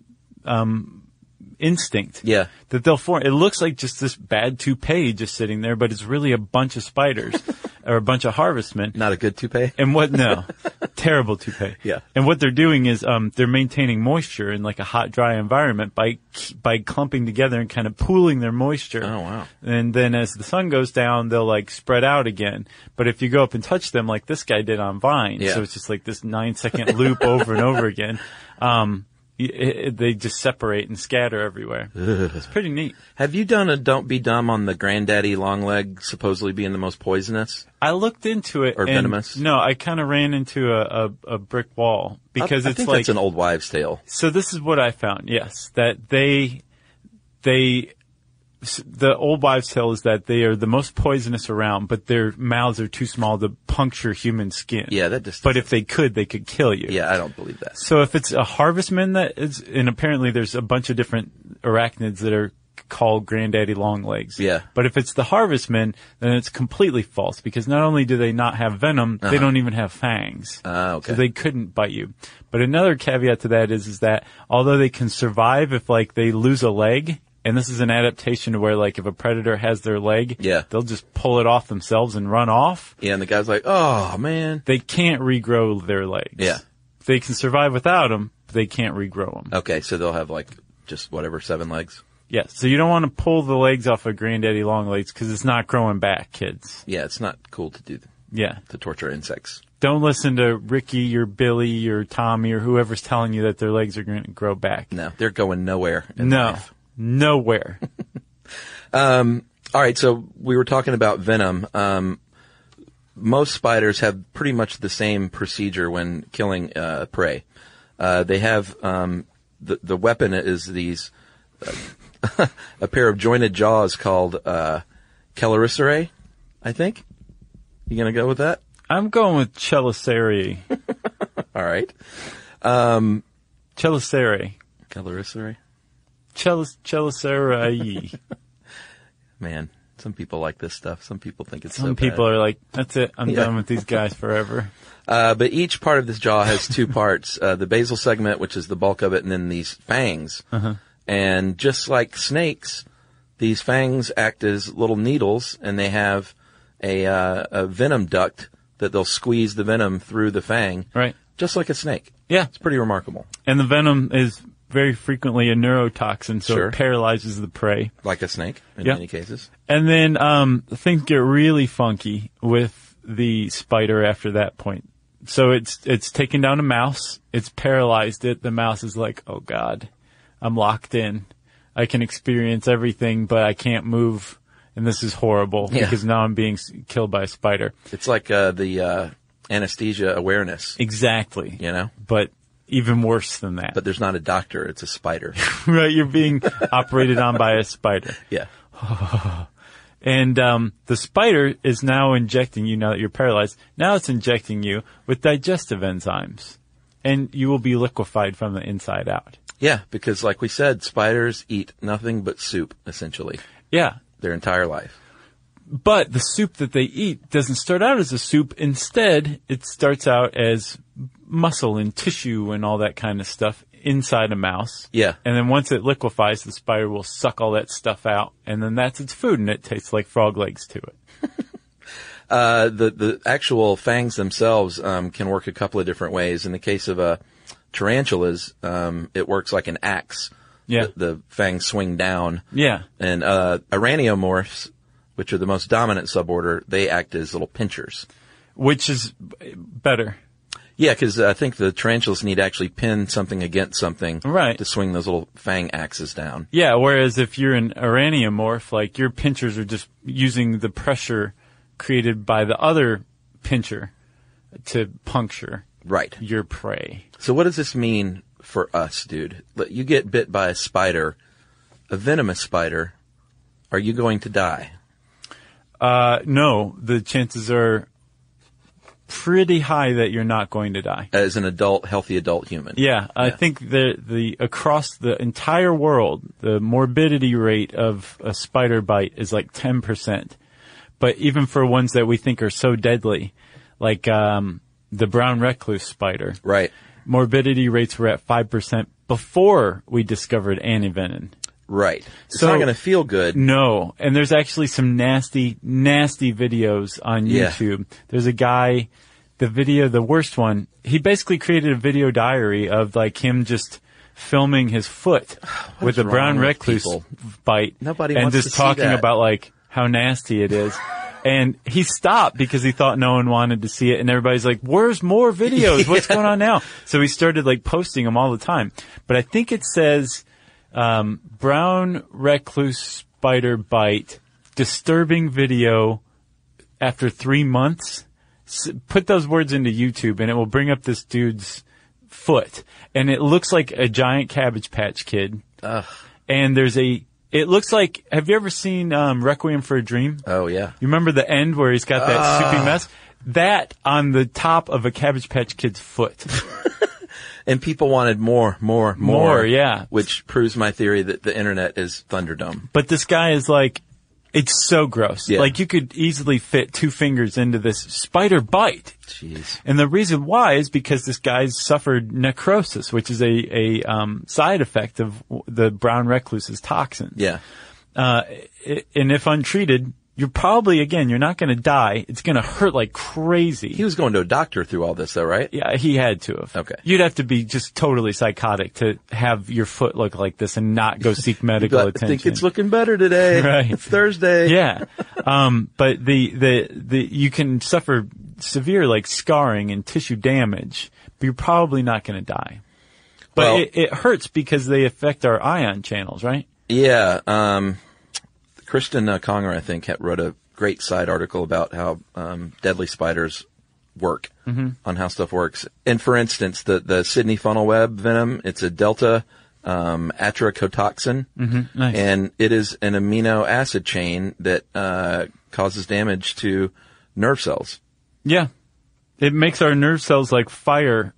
instinct. Yeah. That they'll form. It looks like just this bad toupee just sitting there, but it's really a bunch of spiders or a bunch of harvestmen. Not a good toupee? And terrible toupee. Yeah. And what they're doing is, they're maintaining moisture in like a hot, dry environment by clumping together and kind of pooling their moisture. Oh, wow. And then as the sun goes down, they'll like spread out again. But if you go up and touch them like this guy did on Vine, Yeah. so it's just like this 9-second loop over and over again, they just separate and scatter everywhere. It's pretty neat. Have you done a Don't Be Dumb on the granddaddy longleg supposedly being the most poisonous? I looked into it. Or and venomous? No, I kind of ran into a brick wall because I it's think like, that's an old wives' tale. so this is what I found. Yes, that they the old wives' tale is that they are the most poisonous around, but their mouths are too small to puncture human skin. Yeah, that just. But if they could kill you. Yeah, I don't believe that. So if it's a harvestman and apparently there's a bunch of different arachnids that are called granddaddy longlegs. Yeah. But if it's the harvestman, then it's completely false because not only do they not have venom, they don't even have fangs. Okay. So they couldn't bite you. But another caveat to that is that although they can survive if like they lose a leg, and this is an adaptation to where like if a predator has their leg, they'll just pull it off themselves and run off. Yeah, and the guy's like, oh man. They can't regrow their legs. Yeah. They can survive without them, but they can't regrow them. Okay, so they'll have like just whatever, 7 legs. Yeah, so you don't want to pull the legs off of granddaddy longlegs because it's not growing back, kids. Yeah, it's not cool to do. Yeah. To torture insects. Don't listen to Ricky or Billy or Tommy or whoever's telling you that their legs are going to grow back. No, they're going nowhere in life. Nowhere. All right, so we were talking about venom. Most spiders have pretty much the same procedure when killing prey. They have the weapon is these a pair of jointed jaws called Chelicerae, I think. You gonna go with that? I'm going with Chelicerae. All right. Chelicerae. Chelicerae. Chelicerae. Man, some people like this stuff. Some people think it's Some people are like, that's it. I'm done with these guys forever. But each part of this jaw has 2 parts. The basal segment, which is the bulk of it, and then these fangs. And just like snakes, these fangs act as little needles, and they have a venom duct that they'll squeeze the venom through the fang. Right. Just like a snake. Yeah. It's pretty remarkable. And the venom is very frequently a neurotoxin, so it paralyzes the prey. Like a snake, in many cases. And then things get really funky with the spider after that point. So it's taken down a mouse, it's paralyzed it, the mouse is like, oh God, I'm locked in. I can experience everything, but I can't move, and this is horrible because now I'm being killed by a spider. It's like the anesthesia awareness. Exactly. You know? But even worse than that. But there's not a doctor, it's a spider. Right, you're being operated on by a spider. Yeah. And the spider is now injecting you, now that you're paralyzed, now it's injecting you with digestive enzymes. And you will be liquefied from the inside out. Yeah, because like we said, spiders eat nothing but soup, essentially. Yeah. Their entire life. But the soup that they eat doesn't start out as a soup. Instead, it starts out as muscle and tissue and all that kind of stuff inside a mouse. Yeah. And then once it liquefies, the spider will suck all that stuff out, and then that's its food, and it tastes like frog legs to it. The actual fangs themselves can work a couple of different ways. In the case of tarantulas, it works like an axe. Yeah. The fangs swing down. Yeah. And araneomorphs, which are the most dominant suborder, they act as little pinchers. Which is better. Yeah, because I think the tarantulas need to actually pin something against something to swing those little fang axes down. Yeah, whereas if you're an araneomorph, like your pinchers are just using the pressure created by the other pincher to puncture your prey. So what does this mean for us, dude? You get bit by a spider, a venomous spider. Are you going to die? No, the chances are pretty high that you're not going to die. As an adult, healthy adult human. Yeah, I think the across the entire world, the morbidity rate of a spider bite is like 10%. But even for ones that we think are so deadly, like the brown recluse spider. Right. Morbidity rates were at 5% before we discovered antivenin. Right. It's not going to feel good. No. And there's actually some nasty, nasty videos on YouTube. Yeah. There's a guy, the worst one, he basically created a video diary of like him just filming his foot with a brown recluse bite. Nobody and wants just to talking see that. about like how nasty it is. And he stopped because he thought no one wanted to see it. And everybody's like, where's more videos? What's going on now? So he started like posting them all the time. But I think it says, brown recluse spider bite, disturbing video after 3 months. Put those words into YouTube and it will bring up this dude's foot. And it looks like a giant Cabbage Patch Kid. Ugh. And there's a It looks like, have you ever seen Requiem for a Dream? Oh, yeah. You remember the end where he's got that soupy mess? That on the top of a Cabbage Patch Kid's foot. And people wanted more. Yeah. Which proves my theory that the internet is Thunderdome. But this guy is like, it's so gross. Yeah. Like you could easily fit 2 fingers into this spider bite. Jeez. And the reason why is because this guy's suffered necrosis, which is a side effect of the brown recluse's toxin. Yeah. And if untreated, you're probably, again, you're not going to die. It's going to hurt like crazy. He was going to a doctor through all this, though, right? Yeah, he had to have. Okay. You'd have to be just totally psychotic to have your foot look like this and not go seek medical attention. I think it's looking better today. Right. It's Thursday. Yeah. But you can suffer severe like scarring and tissue damage, but you're probably not going to die. But Well, it hurts because they affect our ion channels, right? Yeah. Kristen Conger, I think, wrote a great side article about how deadly spiders work on how stuff works. And for instance, the Sydney funnel web venom, it's a delta atracotoxin, Nice. and it is an amino acid chain that causes damage to nerve cells. Yeah. It makes our nerve cells like fire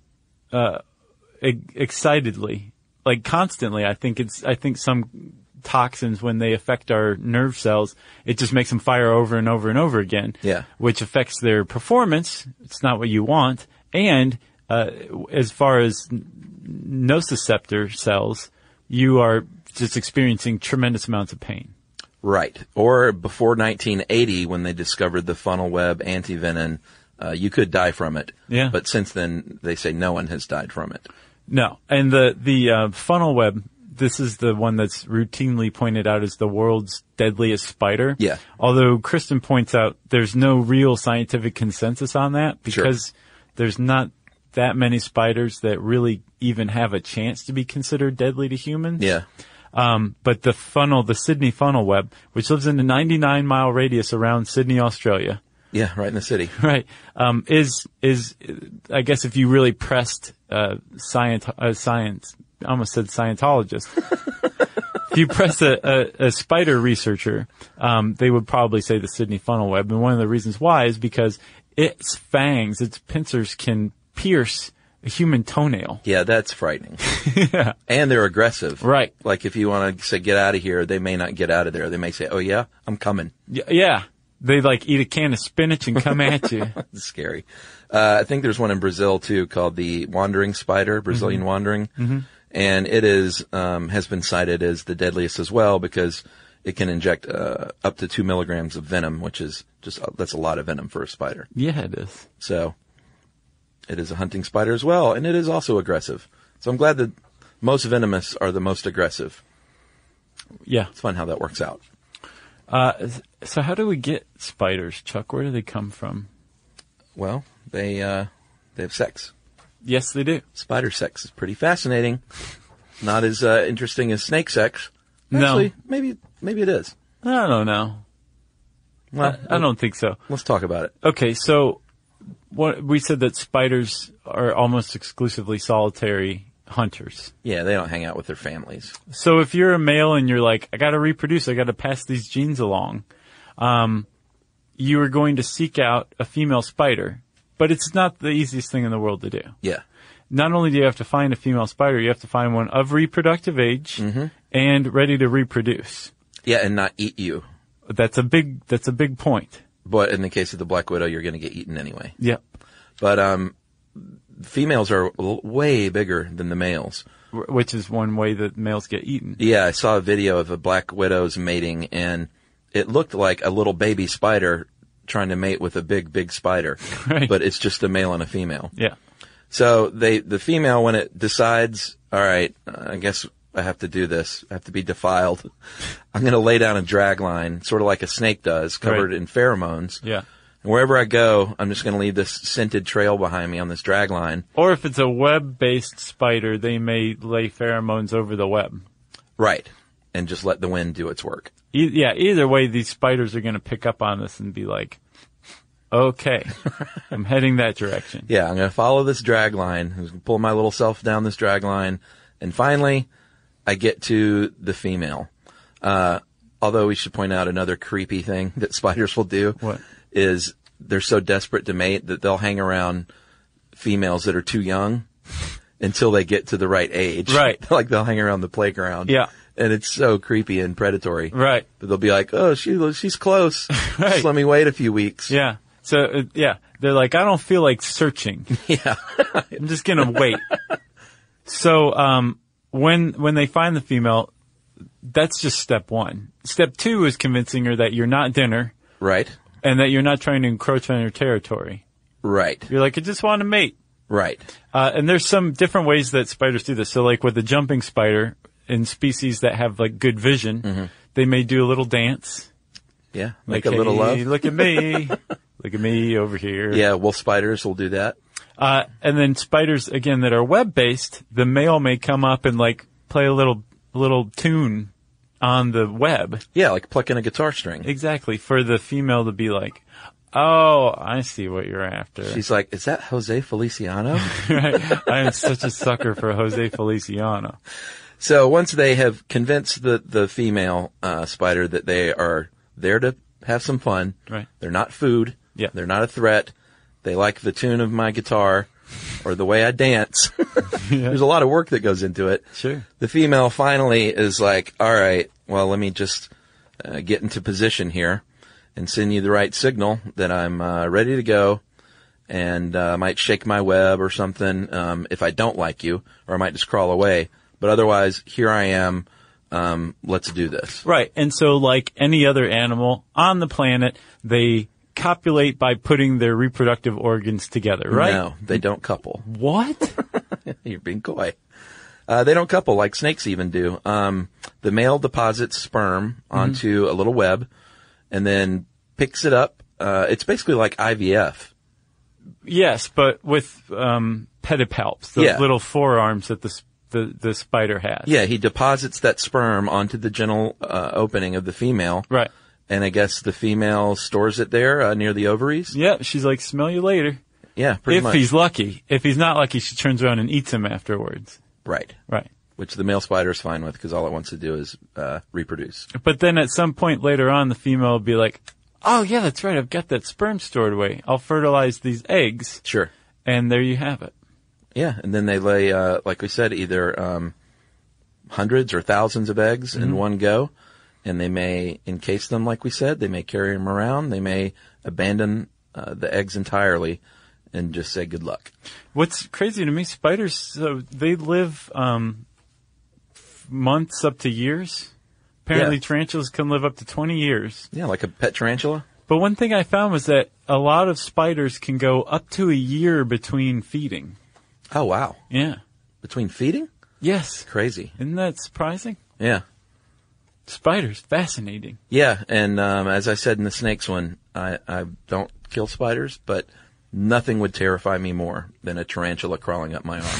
excitedly, like constantly. I think some toxins, when they affect our nerve cells, it just makes them fire over and over and over again. Yeah. Which affects their performance. It's not what you want. And as far as nociceptor cells, you are just experiencing tremendous amounts of pain. Right. Or before 1980, when they discovered the funnel web antivenin, you could die from it. Yeah. But since then, they say no one has died from it. No. And the funnel web, this is the one that's routinely pointed out as the world's deadliest spider. Yeah. Although Kristen points out there's no real scientific consensus on that because there's not that many spiders that really even have a chance to be considered deadly to humans. Yeah. But the Sydney funnel web, which lives in a 99-mile radius around Sydney, Australia. Yeah, right in the city. Right. Is I guess if you really pressed science, I almost said Scientologist. If you press a spider researcher, they would probably say the Sydney funnel web. And one of the reasons why is because its fangs, its pincers can pierce a human toenail. Yeah, that's frightening. Yeah. And they're aggressive. Right. Like if you want to say get out of here, they may not get out of there. They may say, oh yeah, I'm coming. Yeah. They like eat a can of spinach and come at you. It's scary. I think there's one in Brazil too called the wandering spider, Brazilian wandering. Mm-hmm. And it is, has been cited as the deadliest as well because it can inject, up to 2 milligrams of venom, which is that's a lot of venom for a spider. Yeah, it is. So it is a hunting spider as well. And it is also aggressive. So I'm glad that most venomous are the most aggressive. Yeah. It's fun how that works out. So how do we get spiders, Chuck? Where do they come from? Well, they have sex. Yes, they do. Spider sex is pretty fascinating. Not as interesting as snake sex. No. Actually, maybe it is. I don't know. Well, I don't think so. Let's talk about it. Okay, so we said that spiders are almost exclusively solitary hunters. Yeah, they don't hang out with their families. So if you're a male and you're like, I got to reproduce, I got to pass these genes along, you are going to seek out a female spider. But it's not the easiest thing in the world to do. Yeah. Not only do you have to find a female spider, you have to find one of reproductive age and ready to reproduce. Yeah, and not eat you. That's a big point. But in the case of the black widow, you're going to get eaten anyway. Yep. But females are way bigger than the males. Which is one way that males get eaten. Yeah, I saw a video of a black widow's mating, and it looked like a little baby spider trying to mate with a big spider. Right. But it's just a male and a female. Yeah. So the female, when it decides, all right, I guess I have to do this. I have to be defiled. I'm going to lay down a drag line, sort of like a snake does, covered in pheromones. Yeah. And wherever I go, I'm just going to leave this scented trail behind me on this drag line. Or if it's a web-based spider, they may lay pheromones over the web. Right. And just let the wind do its work. Either way, these spiders are going to pick up on this and be like, okay, I'm heading that direction. Yeah, I'm going to follow this drag line. I'm going to pull my little self down this drag line. And finally, I get to the female. Although we should point out another creepy thing that spiders will do. What? Is they're so desperate to mate that they'll hang around females that are too young until they get to the right age. Right. Like they'll hang around the playground. Yeah. And it's so creepy and predatory. Right. But they'll be like, oh, she's close. Right. Just let me wait a few weeks. Yeah. So, they're like, I don't feel like searching. Yeah. I'm just gonna wait. So, when they find the female, that's just step one. Step two is convincing her that you're not dinner. Right. And that you're not trying to encroach on her territory. Right. You're like, I just want to mate. Right. And there's some different ways that spiders do this. So like with the jumping spider in species that have like good vision, they may do a little dance. Yeah. Like Make a little hey, love. Look at me. Look at me over here. Yeah. Wolf spiders will do that. And then spiders, again, that are web-based, the male may come up and like play a little tune on the web. Yeah. Like plucking a guitar string. Exactly. For the female to be like, oh, I see what you're after. She's like, is that Jose Feliciano? Right. I am such a sucker for Jose Feliciano. So once they have convinced the female spider that they are there to have some fun, right? They're not food. Yeah. They're not a threat. They like the tune of my guitar or the way I dance. Yeah. There's a lot of work that goes into it. Sure. The female finally is like, all right, well, let me just get into position here and send you the right signal that I'm ready to go, and I might shake my web or something if I don't like you, or I might just crawl away. But otherwise, here I am. Let's do this. Right. And so like any other animal on the planet, they copulate by putting their reproductive organs together, right? No, they don't couple. What? You're being coy. They don't couple like snakes even do. The male deposits sperm onto a little web and then picks it up. It's basically like IVF. Yes, but with pedipalps, those little forearms that the spider has. Yeah, he deposits that sperm onto the genital opening of the female. Right. And I guess the female stores it there near the ovaries. Yeah, she's like, smell you later. Yeah, pretty much. If he's lucky. If he's not lucky, she turns around and eats him afterwards. Right. Right. Which the male spider is fine with because all it wants to do is reproduce. But then at some point later on, the female will be like, oh, yeah, that's right. I've got that sperm stored away. I'll fertilize these eggs. Sure. And there you have it. Yeah, and then they lay, like we said, either hundreds or thousands of eggs in one go. And they may encase them, like we said. They may carry them around. They may abandon the eggs entirely and just say good luck. What's crazy to me, spiders, so they live months up to years. Apparently tarantulas can live up to 20 years. Yeah, like a pet tarantula. But one thing I found was that a lot of spiders can go up to a year between feeding. Oh, wow. Yeah. Between feeding? Yes. Crazy. Isn't that surprising? Yeah. Spiders, fascinating. Yeah, and as I said in the snakes one, I don't kill spiders, but nothing would terrify me more than a tarantula crawling up my arm.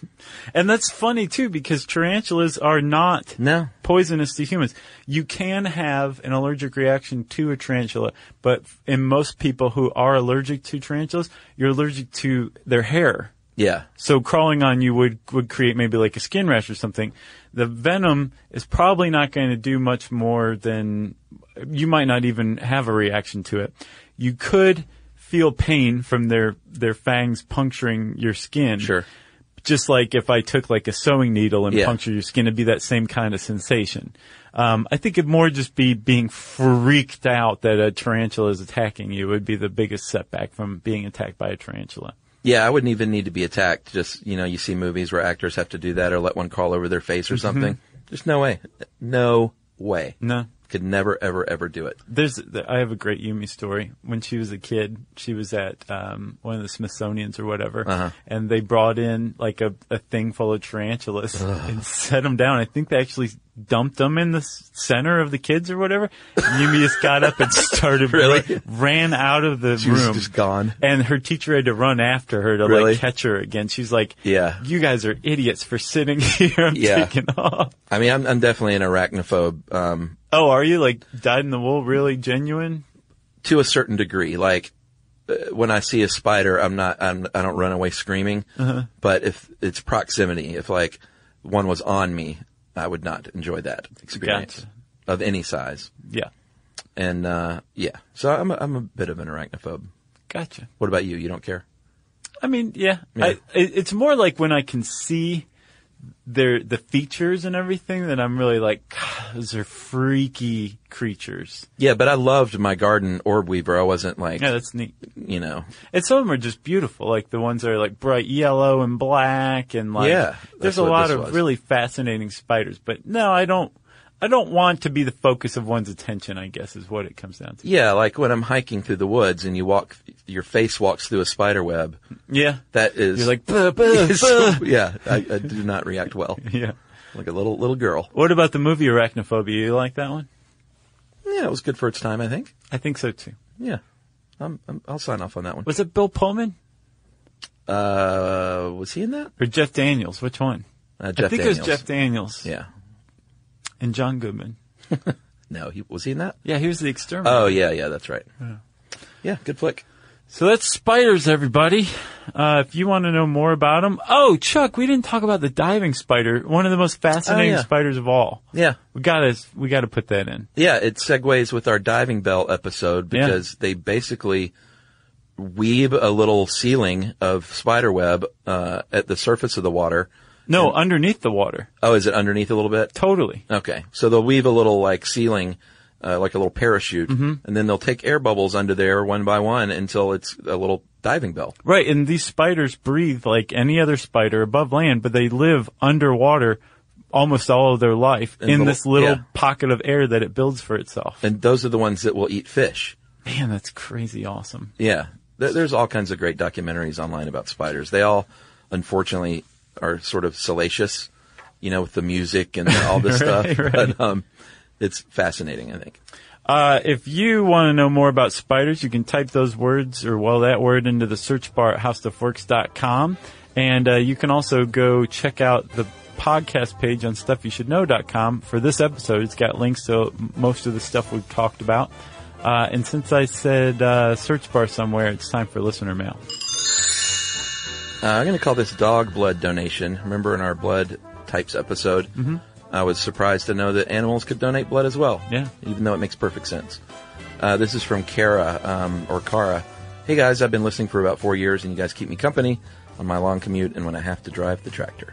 And that's funny, too, because tarantulas are not poisonous to humans. You can have an allergic reaction to a tarantula, but in most people who are allergic to tarantulas, you're allergic to their hair. Yeah. So crawling on you would create maybe like a skin rash or something. The venom is probably not going to do much more than, you might not even have a reaction to it. You could feel pain from their fangs puncturing your skin. Sure. Just like if I took like a sewing needle and punctured your skin, it'd be that same kind of sensation. I think it'd more just be being freaked out that a tarantula is attacking you would be the biggest setback from being attacked by a tarantula. Yeah, I wouldn't even need to be attacked. Just, you see movies where actors have to do that or let one crawl over their face or something. Just no way. No way. No. Could never, ever, ever do it. I have a great Yumi story. When she was a kid, she was at one of the Smithsonian's or whatever, and they brought in like a thing full of tarantulas and set them down. I think they actually dumped them in the center of the kids or whatever. And Yumi just got up and started ran out of the She room. was just gone. And her teacher had to run after her to like catch her again. She's like, yeah, you guys are idiots for sitting here. I'm taking off. I mean, I'm definitely an arachnophobe. Oh, are you? Like, dyed-in-the-wool, really genuine? To a certain degree. Like, when I see a spider, I don't run away screaming. But if it's proximity, if like one was on me, I would not enjoy that experience. Gotcha. of any size. Yeah. And, so I'm a bit of an arachnophobe. Gotcha. What about you? You don't care? I mean, yeah. It's more like when I can see the features and everything that I'm really like, God, those are freaky creatures. Yeah, but I loved my garden orb weaver. I wasn't like, yeah, that's neat. You know, and some of them are just beautiful, like the ones that are like bright yellow and black, and like there's a lot of really fascinating spiders. But no, I don't want to be the focus of one's attention, I guess, is what it comes down to. Yeah, like when I'm hiking through the woods and your face walks through a spider web. Yeah. That is. You're like, buh, buh, buh. Yeah, I do not react well. Yeah. Like a little girl. What about the movie Arachnophobia? You like that one? Yeah, it was good for its time, I think. I think so too. Yeah. I'll sign off on that one. Was it Bill Pullman? Was he in that? Or Jeff Daniels? Which one? Jeff I think Daniels. it was Jeff Daniels. Yeah. And John Goodman. No, was he in that? Yeah, he was the exterminator. Oh, yeah, that's right. Yeah, good flick. So that's spiders, everybody. If you want to know more about them. Oh, Chuck, we didn't talk about the diving spider. One of the most fascinating spiders of all. Yeah. We gotta put that in. Yeah, it segues with our diving bell episode because they basically weave a little ceiling of spider web, at the surface of the water. No, underneath the water. Oh, is it underneath a little bit? Totally. Okay. So they'll weave a little like ceiling, like a little parachute, and then they'll take air bubbles under there one by one until it's a little diving bell. Right. And these spiders breathe like any other spider above land, but they live underwater almost all of their life in this little pocket of air that it builds for itself. And those are the ones that will eat fish. Man, that's crazy awesome. Yeah. There's all kinds of great documentaries online about spiders. They all, unfortunately, are sort of salacious, with the music and all this stuff. Right. But it's fascinating, I think. If you want to know more about spiders, you can type those words that word into the search bar at howstuffworks.com. And you can also go check out the podcast page on stuffyoushouldknow.com for this episode. It's got links to most of the stuff we've talked about. And since I said search bar somewhere, it's time for listener mail. I'm going to call this dog blood donation. Remember in our blood types episode, I was surprised to know that animals could donate blood as well. Yeah. Even though it makes perfect sense. This is from Kara, or Kara. Hey guys, I've been listening for about 4 years and you guys keep me company on my long commute and when I have to drive the tractor.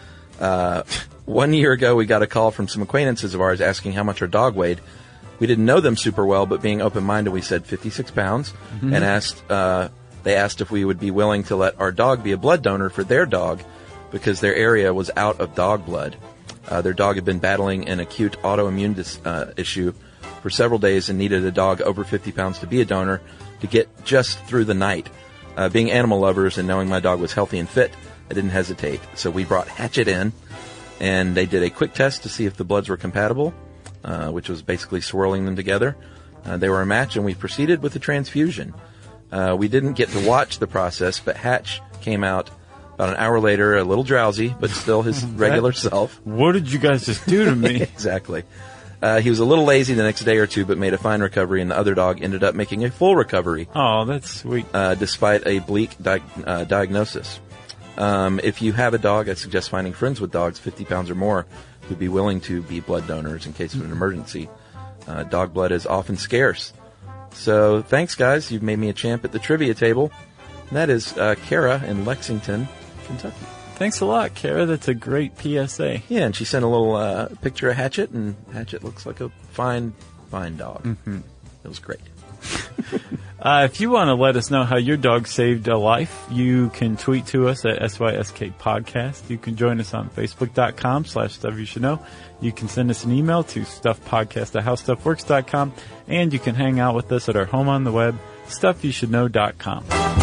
1 year ago, we got a call from some acquaintances of ours asking how much our dog weighed. We didn't know them super well, but being open-minded, we said 56 pounds and they asked if we would be willing to let our dog be a blood donor for their dog because their area was out of dog blood. Their dog had been battling an acute autoimmune issue for several days and needed a dog over 50 pounds to be a donor to get just through the night. Being animal lovers and knowing my dog was healthy and fit, I didn't hesitate. So we brought Hatchet in, and they did a quick test to see if the bloods were compatible, which was basically swirling them together. They were a match, and we proceeded with the transfusion. We didn't get to watch the process, but Hatch came out about an hour later, a little drowsy, but still his regular self. What did you guys just do to me? Exactly. He was a little lazy the next day or two, but made a fine recovery, and the other dog ended up making a full recovery. Oh, that's sweet. Despite a bleak diagnosis. If you have a dog, I suggest finding friends with dogs 50 pounds or more who'd be willing to be blood donors in case of an emergency. Dog blood is often scarce. So thanks, guys. You've made me a champ at the trivia table. And that is Kara in Lexington, Kentucky. Thanks a lot, Kara. That's a great PSA. Yeah, and she sent a little picture of Hatchet, and Hatchet looks like a fine, fine dog. Mm-hmm. It was great. If you want to let us know how your dog saved a life, you can tweet to us at SYSK Podcast. You can join us on Facebook.com/StuffYouShouldKnow. You can send us an email to StuffPodcast@HowStuffWorks.com. And you can hang out with us at our home on the web, StuffYouShouldKnow.com.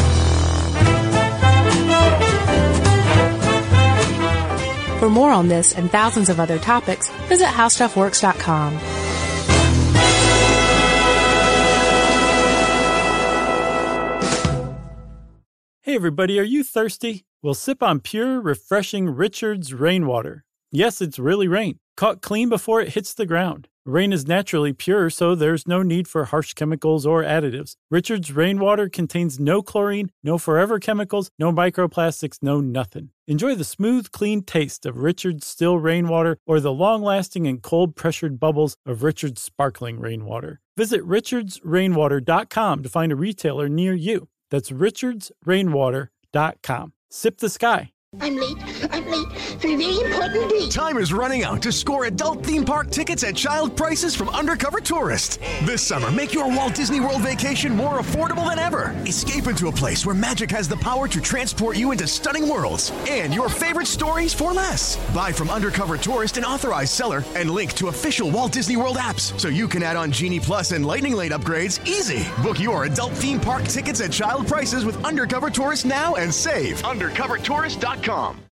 For more on this and thousands of other topics, visit HowStuffWorks.com. Hey everybody, are you thirsty? Well, sip on pure, refreshing Richard's rainwater. Yes, it's really rain, caught clean before it hits the ground. Rain is naturally pure, so there's no need for harsh chemicals or additives. Richard's rainwater contains no chlorine, no forever chemicals, no microplastics, no nothing. Enjoy the smooth, clean taste of Richard's still rainwater or the long-lasting and cold-pressured bubbles of Richard's sparkling rainwater. Visit richardsrainwater.com to find a retailer near you. That's richardsrainwater.com. Sip the sky. I'm late for a very important date. Time is running out to score adult theme park tickets at child prices from Undercover Tourist. This summer, make your Walt Disney World vacation more affordable than ever. Escape into a place where magic has the power to transport you into stunning worlds and your favorite stories for less. Buy from Undercover Tourist, an authorized seller, and link to official Walt Disney World apps so you can add on Genie Plus and Lightning Lane upgrades easy. Book your adult theme park tickets at child prices with Undercover Tourist now and save. UndercoverTourist.com.